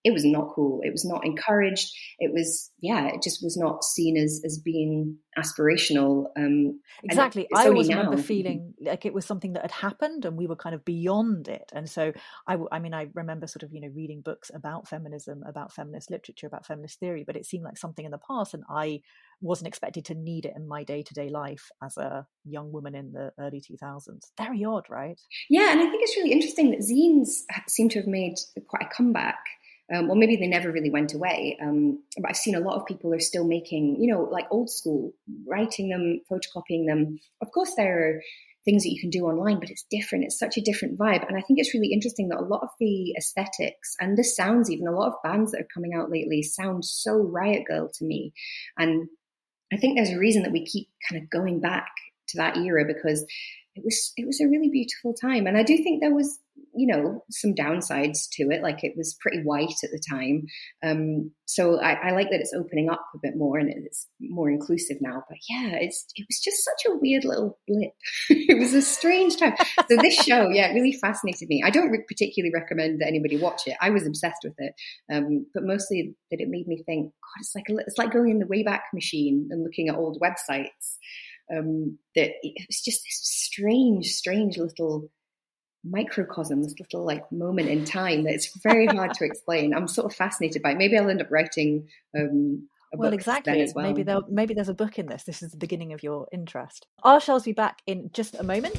it was not cool. It was not encouraged. It was, yeah, it just was not seen as as being aspirational. Um, exactly. I always now. remember feeling like it was something that had happened and we were kind of beyond it. And so, I, I mean, I remember sort of, you know, reading books about feminism, about feminist literature, about feminist theory, but it seemed like something in the past, and I wasn't expected to need it in my day-to-day life as a young woman in the early two thousands. Very odd, right? Yeah, and I think it's really interesting that zines seem to have made quite a comeback. Um, or maybe they never really went away. Um, but I've seen a lot of people are still making, you know, like old school, writing them, photocopying them. Of course, there are things that you can do online, but it's different. It's such a different vibe. And I think it's really interesting that a lot of the aesthetics and the sounds, even a lot of bands that are coming out lately sound so Riot Grrrl to me. And I think there's a reason that we keep kind of going back to that era, because it was it was a really beautiful time. And I do think there was, you know, some downsides to it, like it was pretty white at the time. Um, so I, I like that it's opening up a bit more and it's more inclusive now. But yeah, it's it was just such a weird little blip. It was a strange time. So this show, yeah, it really fascinated me. I don't re- particularly recommend that anybody watch it. I was obsessed with it, um, but mostly that it made me think, God, it's like a, it's like going in the Wayback Machine and looking at old websites. Um, that it was just this strange, strange little microcosm, this little like moment in time that it's very hard to explain. I'm sort of fascinated by it. Maybe I'll end up writing um, a well, book exactly. then as well. Maybe there, maybe there's a book in this. This is the beginning of your interest. Our shelves will be back in just a moment.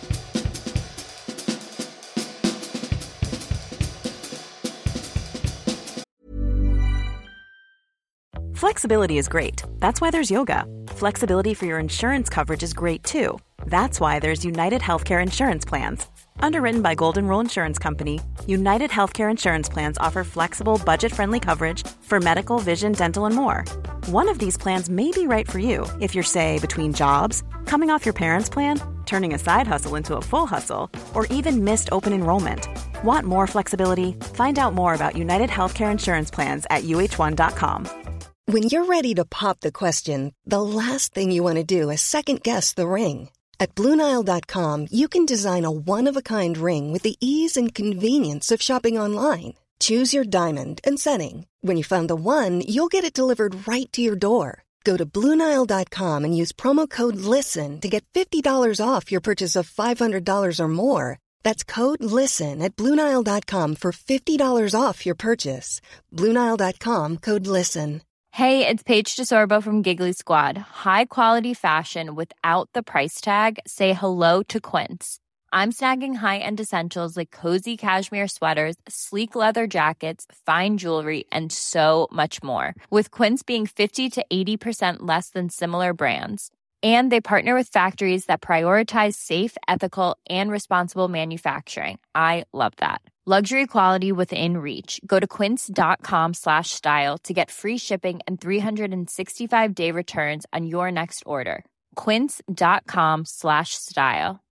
Flexibility is great. That's why there's yoga. Flexibility for your insurance coverage is great too. That's why there's United Healthcare Insurance Plans. Underwritten by Golden Rule Insurance Company, United Healthcare Insurance Plans offer flexible, budget-friendly coverage for medical, vision, dental, and more. One of these plans may be right for you if you're, say, between jobs, coming off your parents' plan, turning a side hustle into a full hustle, or even missed open enrollment. Want more flexibility? Find out more about United Healthcare Insurance Plans at U H one dot com. When you're ready to pop the question, the last thing you want to do is second-guess the ring. At Blue Nile dot com, you can design a one-of-a-kind ring with the ease and convenience of shopping online. Choose your diamond and setting. When you find the one, you'll get it delivered right to your door. Go to Blue Nile dot com and use promo code LISTEN to get fifty dollars off your purchase of five hundred dollars or more. That's code LISTEN at Blue Nile dot com for fifty dollars off your purchase. Blue Nile dot com, code LISTEN. Hey, it's Paige DeSorbo from Giggly Squad. High quality fashion without the price tag. Say hello to Quince. I'm snagging high-end essentials like cozy cashmere sweaters, sleek leather jackets, fine jewelry, and so much more. With Quince being fifty to eighty percent less than similar brands. And they partner with factories that prioritize safe, ethical, and responsible manufacturing. I love that. Luxury quality within reach. Go to quince.com slash style to get free shipping and three sixty-five day returns on your next order. Quince.com slash style.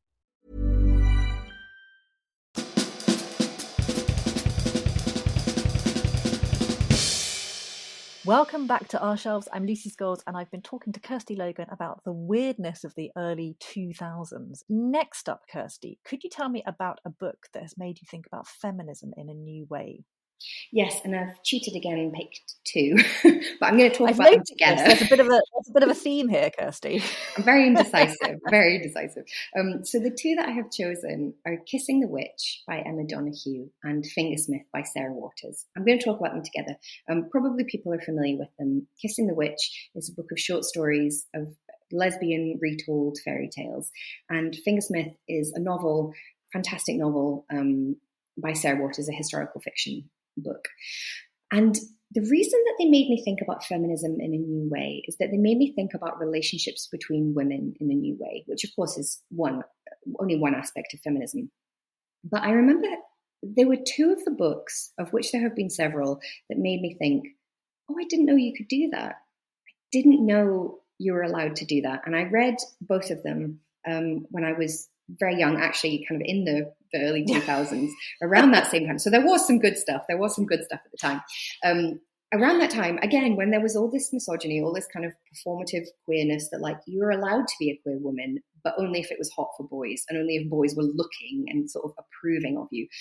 Welcome back to Our Shelves. I'm Lucy Scholes, and I've been talking to Kirsty Logan about the weirdness of the early two thousands. Next up, Kirsty, could you tell me about a book that has made you think about feminism in a new way? Yes, and I've cheated again and picked two, but I'm going to talk I've about them together. There's a bit of a there's a bit of a theme here, Kirsty. I'm very indecisive, very indecisive. Um, so the two that I have chosen are Kissing the Witch by Emma Donoghue and Fingersmith by Sarah Waters. I'm going to talk about them together. Um, probably people are familiar with them. Kissing the Witch is a book of short stories of lesbian retold fairy tales, and Fingersmith is a novel, fantastic novel um, by Sarah Waters, a historical fiction book. And the reason that they made me think about feminism in a new way is that they made me think about relationships between women in a new way, which of course is one, only one aspect of feminism. But I remember there were two of the books, of which there have been several, that made me think, oh, I didn't know you could do that. I didn't know you were allowed to do that. And I read both of them um, when I was very young, actually kind of in the, the early two thousands, around that same time. So there was some good stuff. There was some good stuff at the time. Um, around that time, again, when there was all this misogyny, all this kind of performative queerness that like you were allowed to be a queer woman, but only if it was hot for boys and only if boys were looking and sort of approving of you.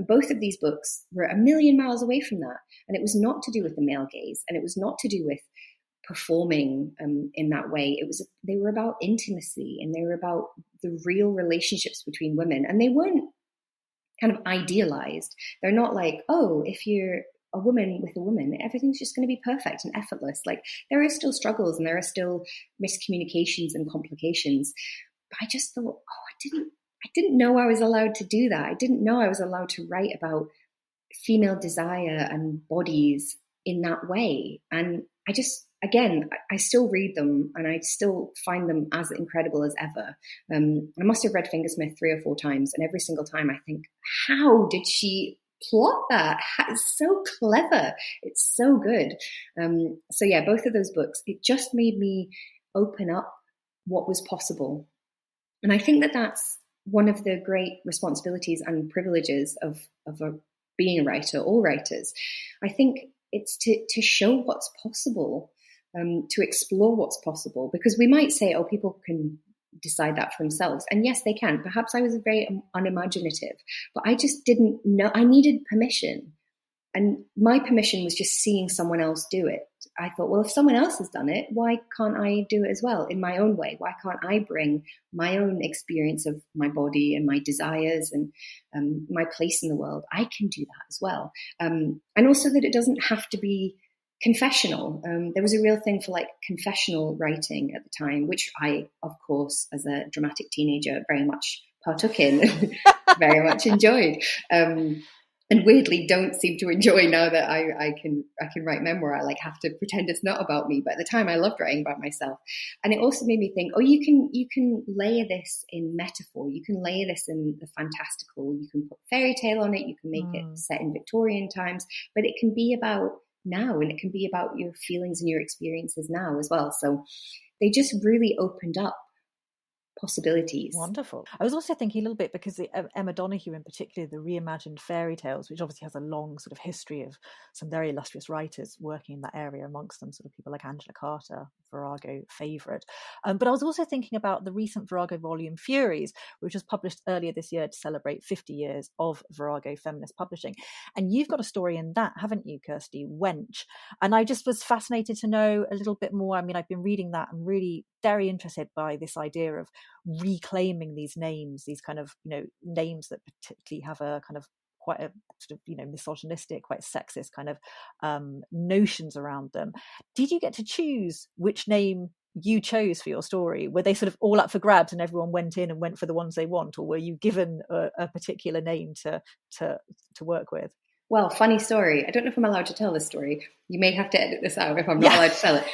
And both of these books were a million miles away from that. And it was not to do with the male gaze, and it was not to do with performing um, in that way. It was, they were about intimacy, and they were about the real relationships between women. And they weren't kind of idealized. They're not like, oh, if you're a woman with a woman, everything's just going to be perfect and effortless. Like, there are still struggles and there are still miscommunications and complications. But I just thought, oh, I didn't, I didn't know I was allowed to do that. I didn't know I was allowed to write about female desire and bodies in that way. And I just, again, I still read them and I still find them as incredible as ever. Um, I must have read Fingersmith three or four times, and every single time I think, how did she plot that? It's so clever. It's so good. Um, so yeah, both of those books, it just made me open up what was possible. And I think that that's one of the great responsibilities and privileges of, of a, being a writer, all writers. I think it's to, to show what's possible, um, to explore what's possible, because we might say, oh, people can decide that for themselves. And yes, they can. Perhaps I was very unimaginative, but I just didn't know. I needed permission. And my permission was just seeing someone else do it. I thought, well, if someone else has done it, why can't I do it as well in my own way? Why can't I bring my own experience of my body and my desires and um, my place in the world? I can do that as well. Um, and also that it doesn't have to be confessional. Um, there was a real thing for like confessional writing at the time, which I, of course, as a dramatic teenager, very much partook in, very much enjoyed. Um, And weirdly, don't seem to enjoy now that I, I can I can write memoir. I like have to pretend it's not about me. But at the time, I loved writing about myself, and it also made me think: oh, you can you can layer this in metaphor. You can layer this in the fantastical. You can put fairy tale on it. You can make mm. it set in Victorian times. But it can be about now, and it can be about your feelings and your experiences now as well. So they just really opened up possibilities. Wonderful. I was also thinking a little bit because the, uh, Emma Donoghue in particular, the reimagined fairy tales, which obviously has a long sort of history of some very illustrious writers working in that area, amongst them sort of people like Angela Carter, Virago favourite. Um, but I was also thinking about the recent Virago volume Furies, which was published earlier this year to celebrate fifty years of Virago feminist publishing. And you've got a story in that, haven't you, Kirsty? Wench. And I just was fascinated to know a little bit more. I mean, I've been reading that and really very interested by this idea of reclaiming these names, these kind of, you know, names that particularly have a kind of quite a sort of, you know, misogynistic, quite sexist kind of um, notions around them. Did you get to choose which name you chose for your story? Were they sort of all up for grabs and everyone went in and went for the ones they want, or were you given a, a particular name to to to work with? Well, funny story. I don't know if I'm allowed to tell this story. You may have to edit this out if I'm not yeah. allowed to tell it.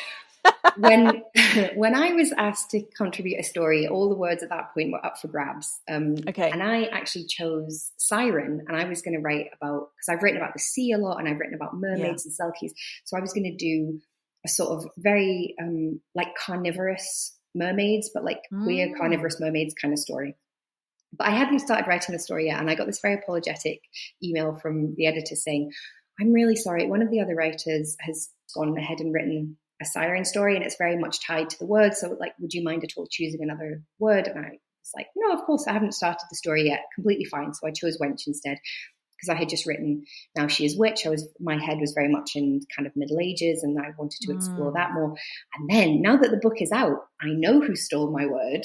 when when I was asked to contribute a story, all the words at that point were up for grabs. Um, okay. And I actually chose Siren, and I was going to write about, because I've written about the sea a lot and I've written about mermaids yeah. and selkies. So I was going to do a sort of very um, like carnivorous mermaids, but like mm. queer carnivorous mermaids kind of story. But I hadn't started writing the story yet. And I got this very apologetic email from the editor saying, I'm really sorry. One of the other writers has gone ahead and written a siren story, and it's very much tied to the word. So like, would you mind at all choosing another word? And I was like, no, of course, I haven't started the story yet. Completely fine. So I chose wench instead, because I had just written Now She Is Witch. I was, my head was very much in kind of Middle Ages, and I wanted to explore mm. that more. And then now that the book is out, I know who stole my word.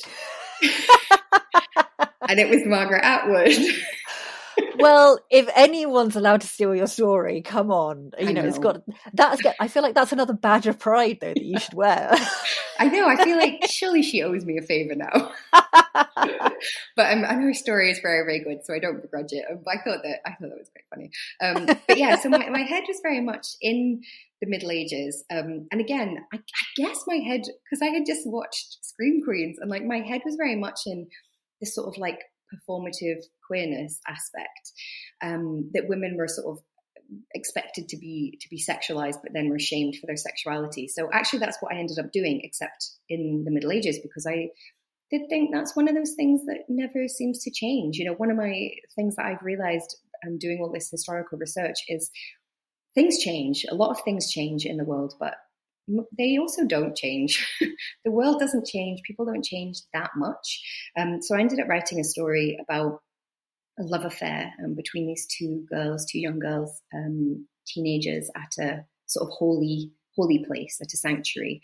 And it was Margaret Atwood. Well, if anyone's allowed to steal your story, come on. You know, know, it's got that's. I feel like that's another badge of pride, though, that you should wear. I know. I feel like surely she owes me a favor now. But um, I know her story is very, very good, so I don't begrudge it. But I thought that I thought that was quite funny. Um, but yeah, so my, my head was very much in the Middle Ages, um, and again, I, I guess my head, because I had just watched Scream Queens, and like my head was very much in this sort of like performative queerness aspect, um, that women were sort of expected to be to be sexualized, but then were shamed for their sexuality. So actually that's what I ended up doing, except in the Middle Ages, because I did think that's one of those things that never seems to change. You know, one of my things that I've realized um, doing all this historical research is things change. A lot of things change in the world, but they also don't change. The world doesn't change. People don't change that much. Um, so I ended up writing a story about a love affair um, between these two girls, two young girls, um, teenagers at a sort of holy, holy place, at a sanctuary.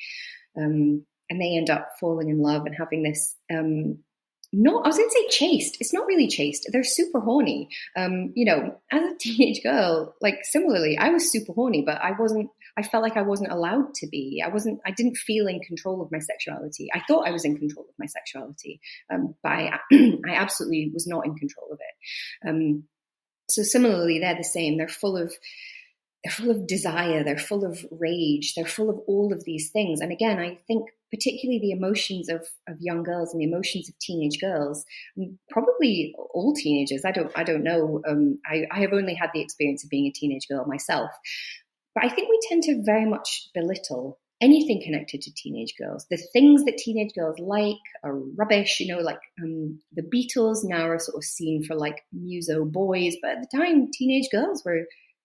Um, and they end up falling in love and having this, um, no, I was going to say chaste. It's not really chaste. They're super horny. Um, you know, as a teenage girl, like similarly, I was super horny, but I wasn't, I felt like I wasn't allowed to be. I wasn't, I didn't feel in control of my sexuality. I thought I was in control of my sexuality, um, but I, I absolutely was not in control of it. Um, so similarly, they're the same. They're full of, they're full of desire. They're full of rage. They're full of all of these things. And again, I think particularly the emotions of, of young girls and the emotions of teenage girls, probably all teenagers. I don't, I don't know. Um, I, I have only had the experience of being a teenage girl myself, but I think we tend to very much belittle anything connected to teenage girls. The things that teenage girls like are rubbish, you know, like um, the Beatles now are sort of seen for like muso boys, but at the time, teenage girls were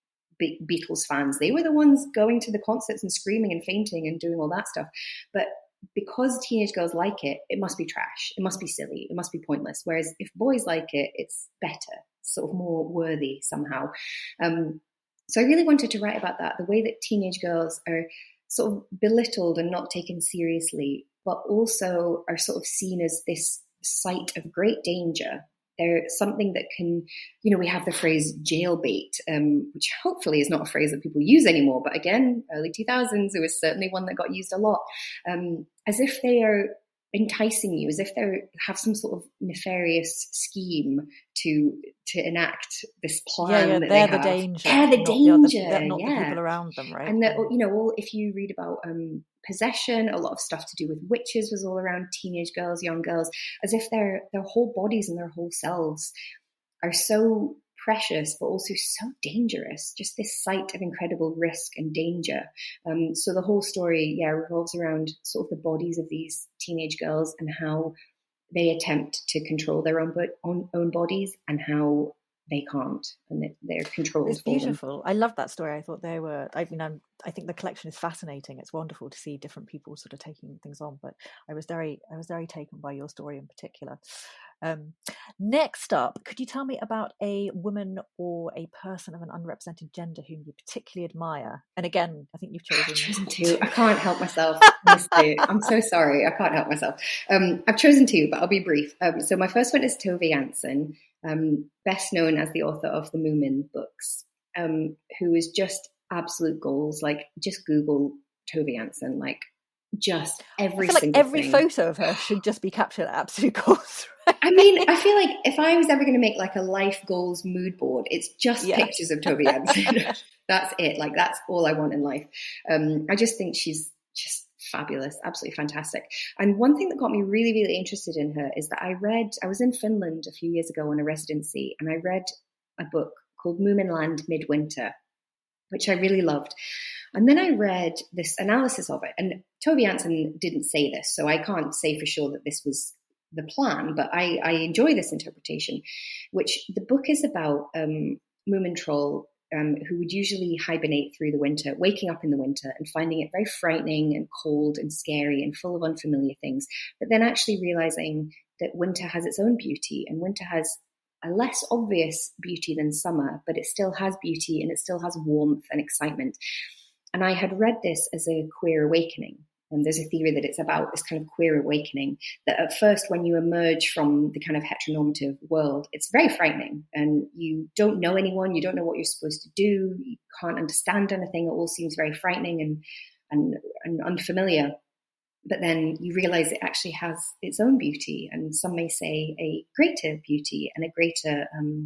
big Beatles fans. They were the ones going to the concerts and screaming and fainting and doing all that stuff. But because teenage girls like it, it must be trash. It must be silly. It must be pointless. Whereas if boys like it, it's better, sort of more worthy somehow. Um, so I really wanted to write about that, the way that teenage girls are sort of belittled and not taken seriously, but also are sort of seen as this site of great danger. They're something that can, you know, we have the phrase jailbait, um, which hopefully is not a phrase that people use anymore. But again, early two thousands, it was certainly one that got used a lot, um, as if they are enticing you, as if they have some sort of nefarious scheme to to enact this plan. Yeah, yeah, that they're they the have. danger. They're the not danger. The other, they're not yeah. the people around them, right? And that, you know, all, if you read about um, possession, a lot of stuff to do with witches was all around teenage girls, young girls, as if their their whole bodies and their whole selves are so precious, but also so dangerous. Just this site of incredible risk and danger. Um, so the whole story, yeah, revolves around sort of the bodies of these teenage girls and how they attempt to control their own own, own bodies and how they can't, and they're controlled. It's beautiful. I love that story. I thought they were. I mean, I'm, I think the collection is fascinating. It's wonderful to see different people sort of taking things on. But I was very, I was very taken by your story in particular. Um, next up, could you tell me about a woman or a person of an underrepresented gender whom you particularly admire? And again, I think you've chosen, I've chosen two. I can't help myself. Honestly, I'm so sorry. I can't help myself. Um, I've chosen two, but I'll be brief. Um, so my first one is Tove Jansson, um, best known as the author of the Moomin books, um, who is just absolute goals. Like, just Google Tove Jansson, like just every I feel like single every thing. photo of her should just be captured at absolute goals. Right? I mean, I feel like if I was ever going to make like a life goals mood board, it's just Yeah. pictures of Tove Jansson. That's it. Like, that's all I want in life. Um, I just think she's just fabulous, absolutely fantastic. And one thing that got me really, really interested in her is that I read, I was in Finland a few years ago on a residency, and I read a book called Moominland Midwinter, which I really loved. And then I read this analysis of it, and Tove Jansson didn't say this, so I can't say for sure that this was the plan, but I, I enjoy this interpretation, which the book is about um, Moomin troll um, who would usually hibernate through the winter, waking up in the winter and finding it very frightening and cold and scary and full of unfamiliar things, but then actually realizing that winter has its own beauty, and winter has a less obvious beauty than summer, but it still has beauty and it still has warmth and excitement. And I had read this as a queer awakening. And there's a theory that it's about this kind of queer awakening, that at first, when you emerge from the kind of heteronormative world, it's very frightening and you don't know anyone, you don't know what you're supposed to do, you can't understand anything, it all seems very frightening and, and, and unfamiliar. But then you realize it actually has its own beauty, and some may say a greater beauty and a greater, um,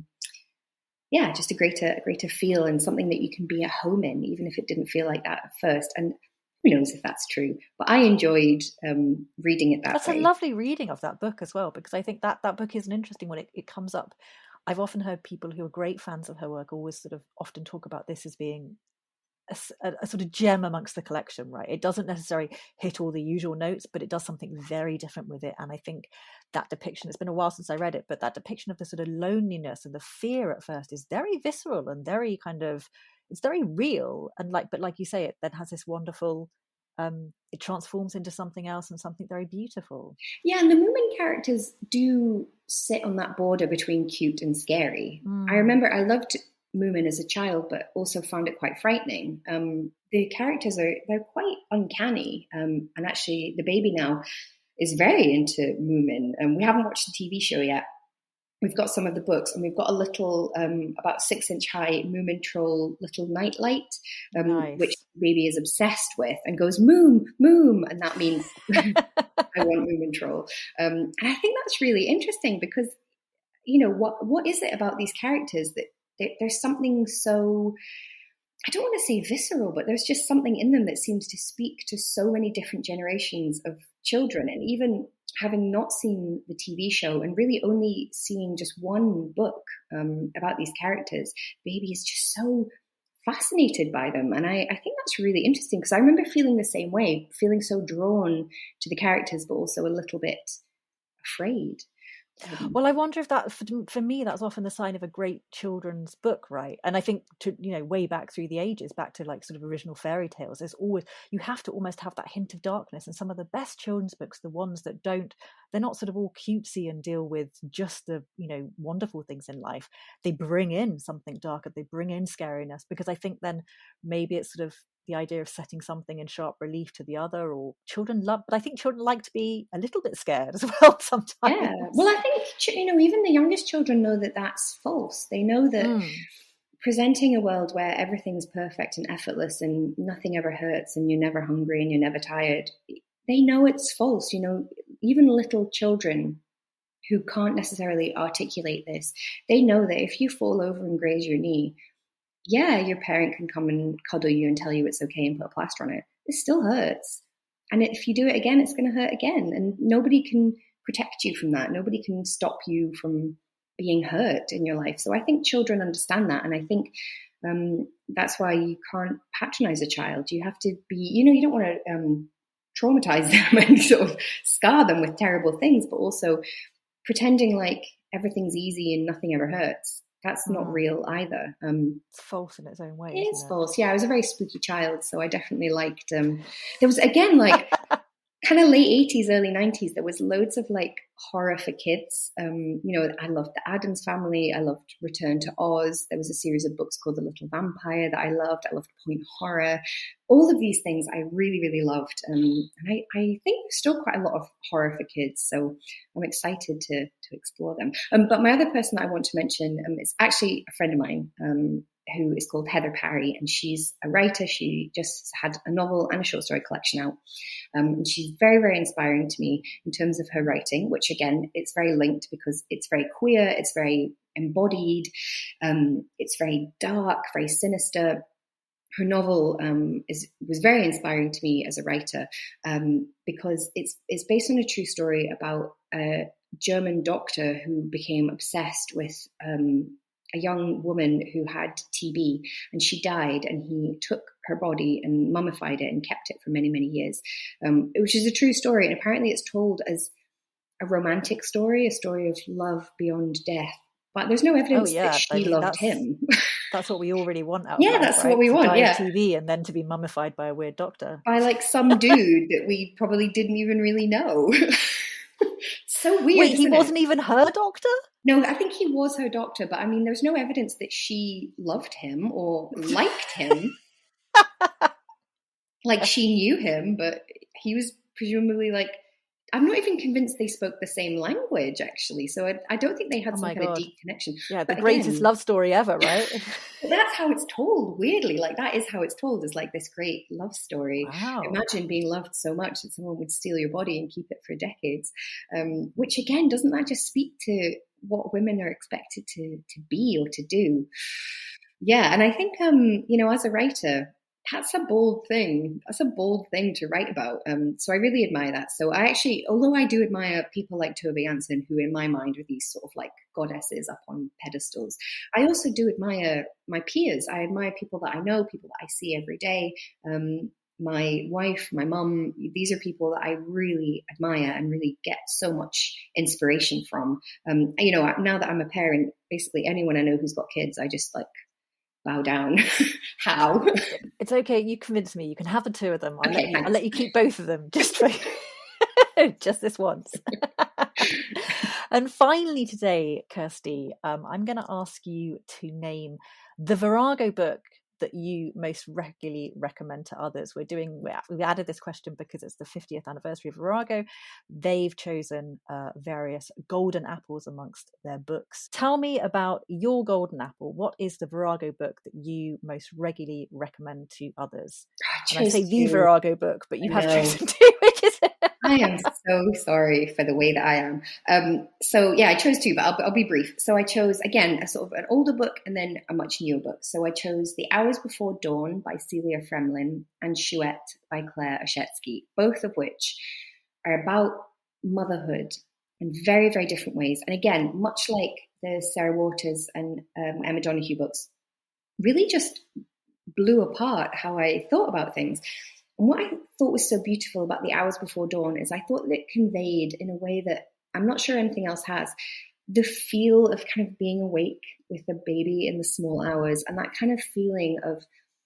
yeah, just a greater, a greater feel, and something that you can be at home in, even if it didn't feel like that at first. And who knows if that's true, but I enjoyed um, reading it that That's way. a lovely reading of that book as well, because I think that that book is an interesting one. It, it comes up. I've often heard people who are great fans of her work always sort of often talk about this as being a, a, a sort of gem amongst the collection, right? It doesn't necessarily hit all the usual notes, but it does something very different with it. And I think that depiction, it's been a while since I read it, but that depiction of the sort of loneliness and the fear at first is very visceral and very kind of, it's very real. And like, but like you say, it then has this wonderful um, it transforms into something else and something very beautiful. Yeah, and the Moomin characters do sit on that border between cute and scary. Mm. I remember I loved Moomin as a child, but also found it quite frightening. Um, the characters are they're quite uncanny, um, and actually the baby now is very into Moomin, and we haven't watched the T V show yet. We've got some of the books, and we've got a little, um, about six inch high Moomin troll little nightlight, um, nice. Which baby is obsessed with and goes moom moom, and that means I want Moomin troll. Um, and I think that's really interesting because, you know, what what is it about these characters that they, there's something so, I don't want to say visceral, but there's just something in them that seems to speak to so many different generations of children. And even having not seen the T V show and really only seeing just one book um, about these characters, baby is just so fascinated by them. And I, I think that's really interesting because I remember feeling the same way, feeling so drawn to the characters, but also a little bit afraid. Well, I wonder if that, for, for me, that's often the sign of a great children's book, right? And I think, to you know, way back through the ages, back to like sort of original fairy tales, there's always, you have to almost have that hint of darkness. And some of the best children's books, the ones that don't, they're not sort of all cutesy and deal with just the, you know, wonderful things in life. They bring in something darker, they bring in scariness, because I think then maybe it's sort of the idea of setting something in sharp relief to the other, or children love, but I think children like to be a little bit scared as well sometimes. Yeah, well, I think, you know, even the youngest children know that that's false. They know that mm. presenting a world where everything's perfect and effortless and nothing ever hurts and you're never hungry and you're never tired, they know it's false. You know, even little children who can't necessarily articulate this, they know that if you fall over and graze your knee, yeah, your parent can come and cuddle you and tell you it's okay and put a plaster on it. It still hurts. And if you do it again, it's going to hurt again. And nobody can protect you from that. Nobody can stop you from being hurt in your life. So I think children understand that. And I think um, that's why you can't patronize a child. You have to be, you know, you don't want to um, traumatize them and sort of scar them with terrible things, but also pretending like everything's easy and nothing ever hurts. That's not real either. Um, it's false in its own way. It is it? false. Yeah, I was a very spooky child, so I definitely liked. Um, there was again like kind of late eighties, early nineties. There was loads of like horror for kids. Um, you know, I loved The Addams Family. I loved Return to Oz. There was a series of books called The Little Vampire that I loved. I loved Point Horror. All of these things I really, really loved. Um, and I, I think there's still quite a lot of horror for kids. So I'm excited to to explore them. Um, but my other person that I want to mention um, is actually a friend of mine um, who is called Heather Parry. And she's a writer. She just had a novel and a short story collection out. Um, and she's very, very inspiring to me in terms of her writing, which again, it's very linked because it's very queer. It's very embodied. Um, it's very dark, very sinister. Her novel um, is was very inspiring to me as a writer um, because it's it's based on a true story about a German doctor who became obsessed with um, a young woman who had T B, and she died, and he took her body and mummified it and kept it for many, many years, um, which is a true story. And apparently it's told as a romantic story, a story of love beyond death. But there's no evidence oh, yeah. that she I mean, loved that's, him. That's what we already want out yeah, there, that's right? what we to want, die yeah. of T V and then to be mummified by a weird doctor. By like some dude that we probably didn't even really know. So weird. Wait, he wasn't it? even her doctor? No, I think he was her doctor, but I mean, there's no evidence that she loved him or liked him. Like she knew him, but he was presumably like, I'm not even convinced they spoke the same language, actually. So I, I don't think they had oh some kind God. of deep connection. Yeah, the but greatest again, love story ever, right? That's how it's told, weirdly. Like, that is how it's told, as like this great love story. Wow. Imagine being loved so much that someone would steal your body and keep it for decades. Um, which, again, doesn't that just speak to what women are expected to, to be or to do? Yeah, and I think, um, you know, as a writer, that's a bold thing. That's a bold thing to write about. Um, so I really admire that. So I actually, although I do admire people like Toby Anson, who in my mind are these sort of like goddesses up on pedestals, I also do admire my peers. I admire people that I know, people that I see every day. Um, my wife, my mum, these are people that I really admire and really get so much inspiration from. Um, you know, now that I'm a parent, basically anyone I know who's got kids, I just like, bow down. How? It's okay. You convinced me. You can have the two of them. I'll, Okay, let, you, I'll let you keep both of them just for just this once. And finally today, Kirsty, um, I'm going to ask you to name the Virago book that you most regularly recommend to others. We're doing, we added this question because it's the fiftieth anniversary of Virago. They've chosen uh, various golden apples amongst their books. Tell me about your golden apple. What is the Virago book that you most regularly recommend to others? I, and I say the to. Virago book, but you I have know. chosen two, which is I am so sorry for the way that I am. Um, so yeah, I chose two, but I'll, I'll be brief. So I chose, again, a sort of an older book and then a much newer book. So I chose The Hours Before Dawn by Celia Fremlin and Chouette by Claire Oshetsky, both of which are about motherhood in very, very different ways. And again, much like the Sarah Waters and um, Emma Donoghue books, really just blew apart how I thought about things. And what I thought was so beautiful about The Hours Before Dawn is I thought that it conveyed in a way that I'm not sure anything else has, the feel of kind of being awake with a baby in the small hours, and that kind of feeling of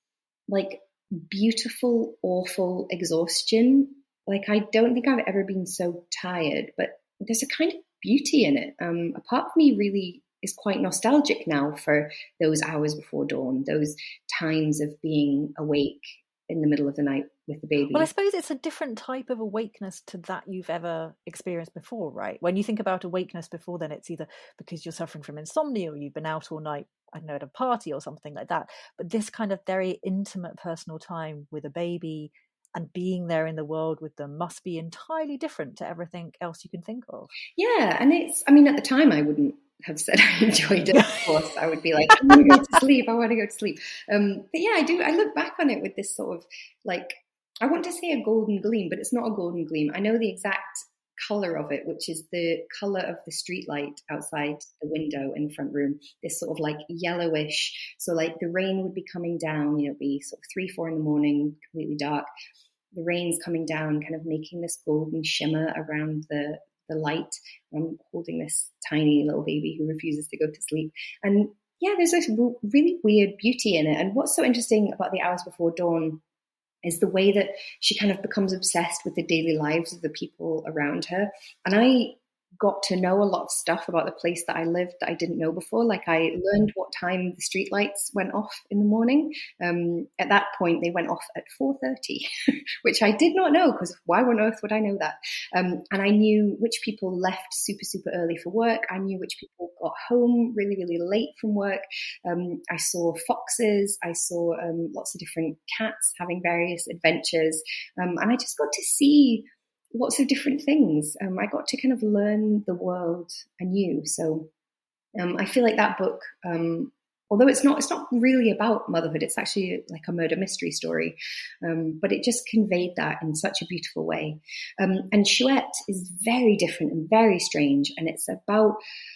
like beautiful, awful exhaustion. Like, I don't think I've ever been so tired, but there's a kind of beauty in it. Um, a part of me really is quite nostalgic now for those hours before dawn, those times of being awake in the middle of the night with the baby. Well, I suppose it's a different type of awakeness to that you've ever experienced before, right? When you think about awakeness before, then it's either because you're suffering from insomnia or you've been out all night, I don't know, at a party or something like that. But this kind of very intimate personal time with a baby and being there in the world with them must be entirely different to everything else you can think of. Yeah, and it's, I mean, at the time I wouldn't have said I enjoyed it, of course. I would be like, I want to go to sleep, I want to go to sleep. Um, but yeah, I do, I look back on it with this sort of like, I want to say a golden gleam, but it's not a golden gleam. I know the exact colour of it, which is the colour of the street light outside the window in the front room, this sort of like yellowish, so like the rain would be coming down, you know, it'd be sort of three, four in the morning, completely dark. The rain's coming down, kind of making this golden shimmer around the the light. I'm holding this tiny little baby who refuses to go to sleep. And yeah, there's this really weird beauty in it. And what's so interesting about The Hours Before Dawn is the way that she kind of becomes obsessed with the daily lives of the people around her. And I got to know a lot of stuff about the place that I lived that I didn't know before. Like, I learned what time the street lights went off in the morning. Um, at that point, they went off at four thirty, which I did not know, because why on earth would I know that? Um, and I knew which people left super, super early for work. I knew which people got home really, really late from work. Um, I saw foxes. I saw um, lots of different cats having various adventures. Um, and I just got to see lots of different things. Um, I got to kind of learn the world anew. So um, I feel like that book, um, although it's not, it's not really about motherhood, it's actually like a murder mystery story, um, but it just conveyed that in such a beautiful way. Um, and Chouette is very different and very strange, and it's about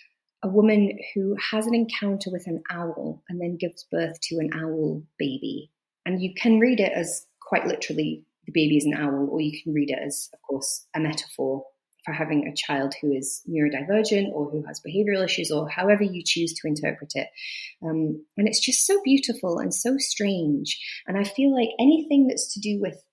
a woman who has an encounter with an owl and then gives birth to an owl baby. And you can read it as quite literally the baby is an owl, or you can read it as, of course, a metaphor for having a child who is neurodivergent or who has behavioral issues, or however you choose to interpret it. Um, and it's just so beautiful and so strange. And I feel like anything that's to do with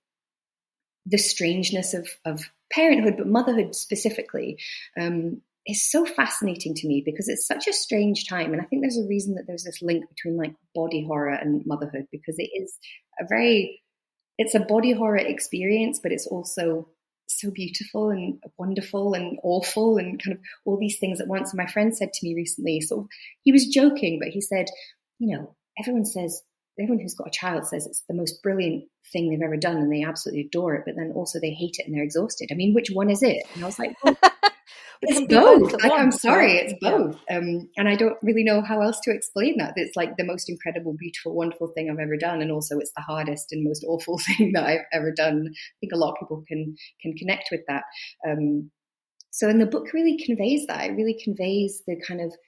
the strangeness of, of parenthood, but motherhood specifically, um, is so fascinating to me, because it's such a strange time. And I think there's a reason that there's this link between like body horror and motherhood, because it is a very... It's a body horror experience, but it's also so beautiful and wonderful and awful and kind of all these things at once. And my friend said to me recently, so he was joking, but he said, you know, everyone says, everyone who's got a child says it's the most brilliant thing they've ever done and they absolutely adore it, but then also they hate it and they're exhausted. I mean, which one is it? And I was like, well, it's both. Like, I'm sorry, it's both. Um, and I don't really know how else to explain that. It's like the most incredible, beautiful, wonderful thing I've ever done. And also it's the hardest and most awful thing that I've ever done. I think a lot of people can can connect with that. Um, so and the book really conveys that. It really conveys the kind of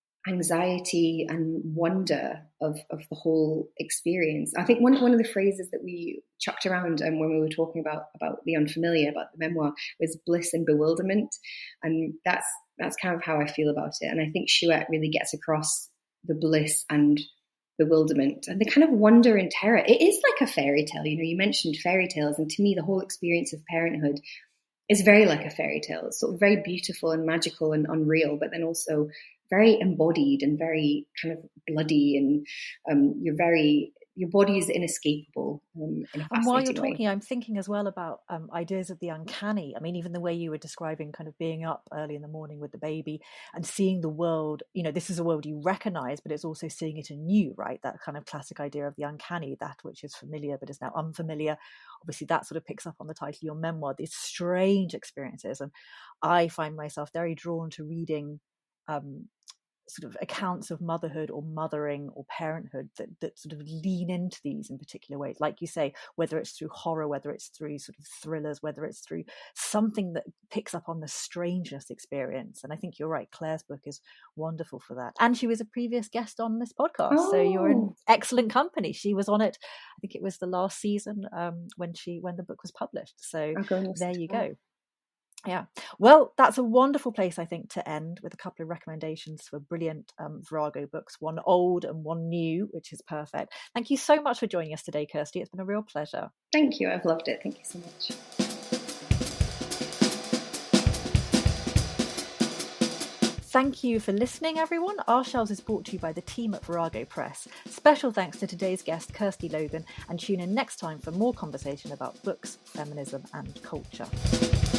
anxiety and wonder of, of the whole experience. I think one one of the phrases that we chucked around um, when we were talking about about the unfamiliar, about the memoir, was bliss and bewilderment, and that's that's kind of how I feel about it. And I think Chouette really gets across the bliss and bewilderment and the kind of wonder and terror. It is like a fairy tale. You know, you mentioned fairy tales, and to me, the whole experience of parenthood is very like a fairy tale. It's sort of very beautiful and magical and unreal, but then also very embodied and very kind of bloody, and um, you're very, your body is inescapable um, in a fascinating And while you're way. talking, I'm thinking as well about um, ideas of the uncanny. I mean, even the way you were describing kind of being up early in the morning with the baby and seeing the world, you know, this is a world you recognize, but it's also seeing it anew, right? That kind of classic idea of the uncanny, that which is familiar but is now unfamiliar. Obviously, that sort of picks up on the title of your memoir, these strange experiences. And I find myself very drawn to reading um, sort of accounts of motherhood or mothering or parenthood that, that sort of lean into these in particular ways. Like you say, whether it's through horror, whether it's through sort of thrillers, whether it's through something that picks up on the strangeness experience. And I think you're right, Claire's book is wonderful for that. And she was a previous guest on this podcast. Oh. So you're in excellent company. She was on it, I think it was the last season um, when she when the book was published. So there you go. Yeah, well, that's a wonderful place, I think, to end with a couple of recommendations for brilliant um, Virago books, one old and one new, which is perfect. Thank you so much for joining us today, Kirsty. It's been a real pleasure. Thank you. I've loved it. Thank you so much. Thank you for listening, everyone. Our Shelves is brought to you by the team at Virago Press. Special thanks to today's guest, Kirsty Logan, and tune in next time for more conversation about books, feminism, and culture.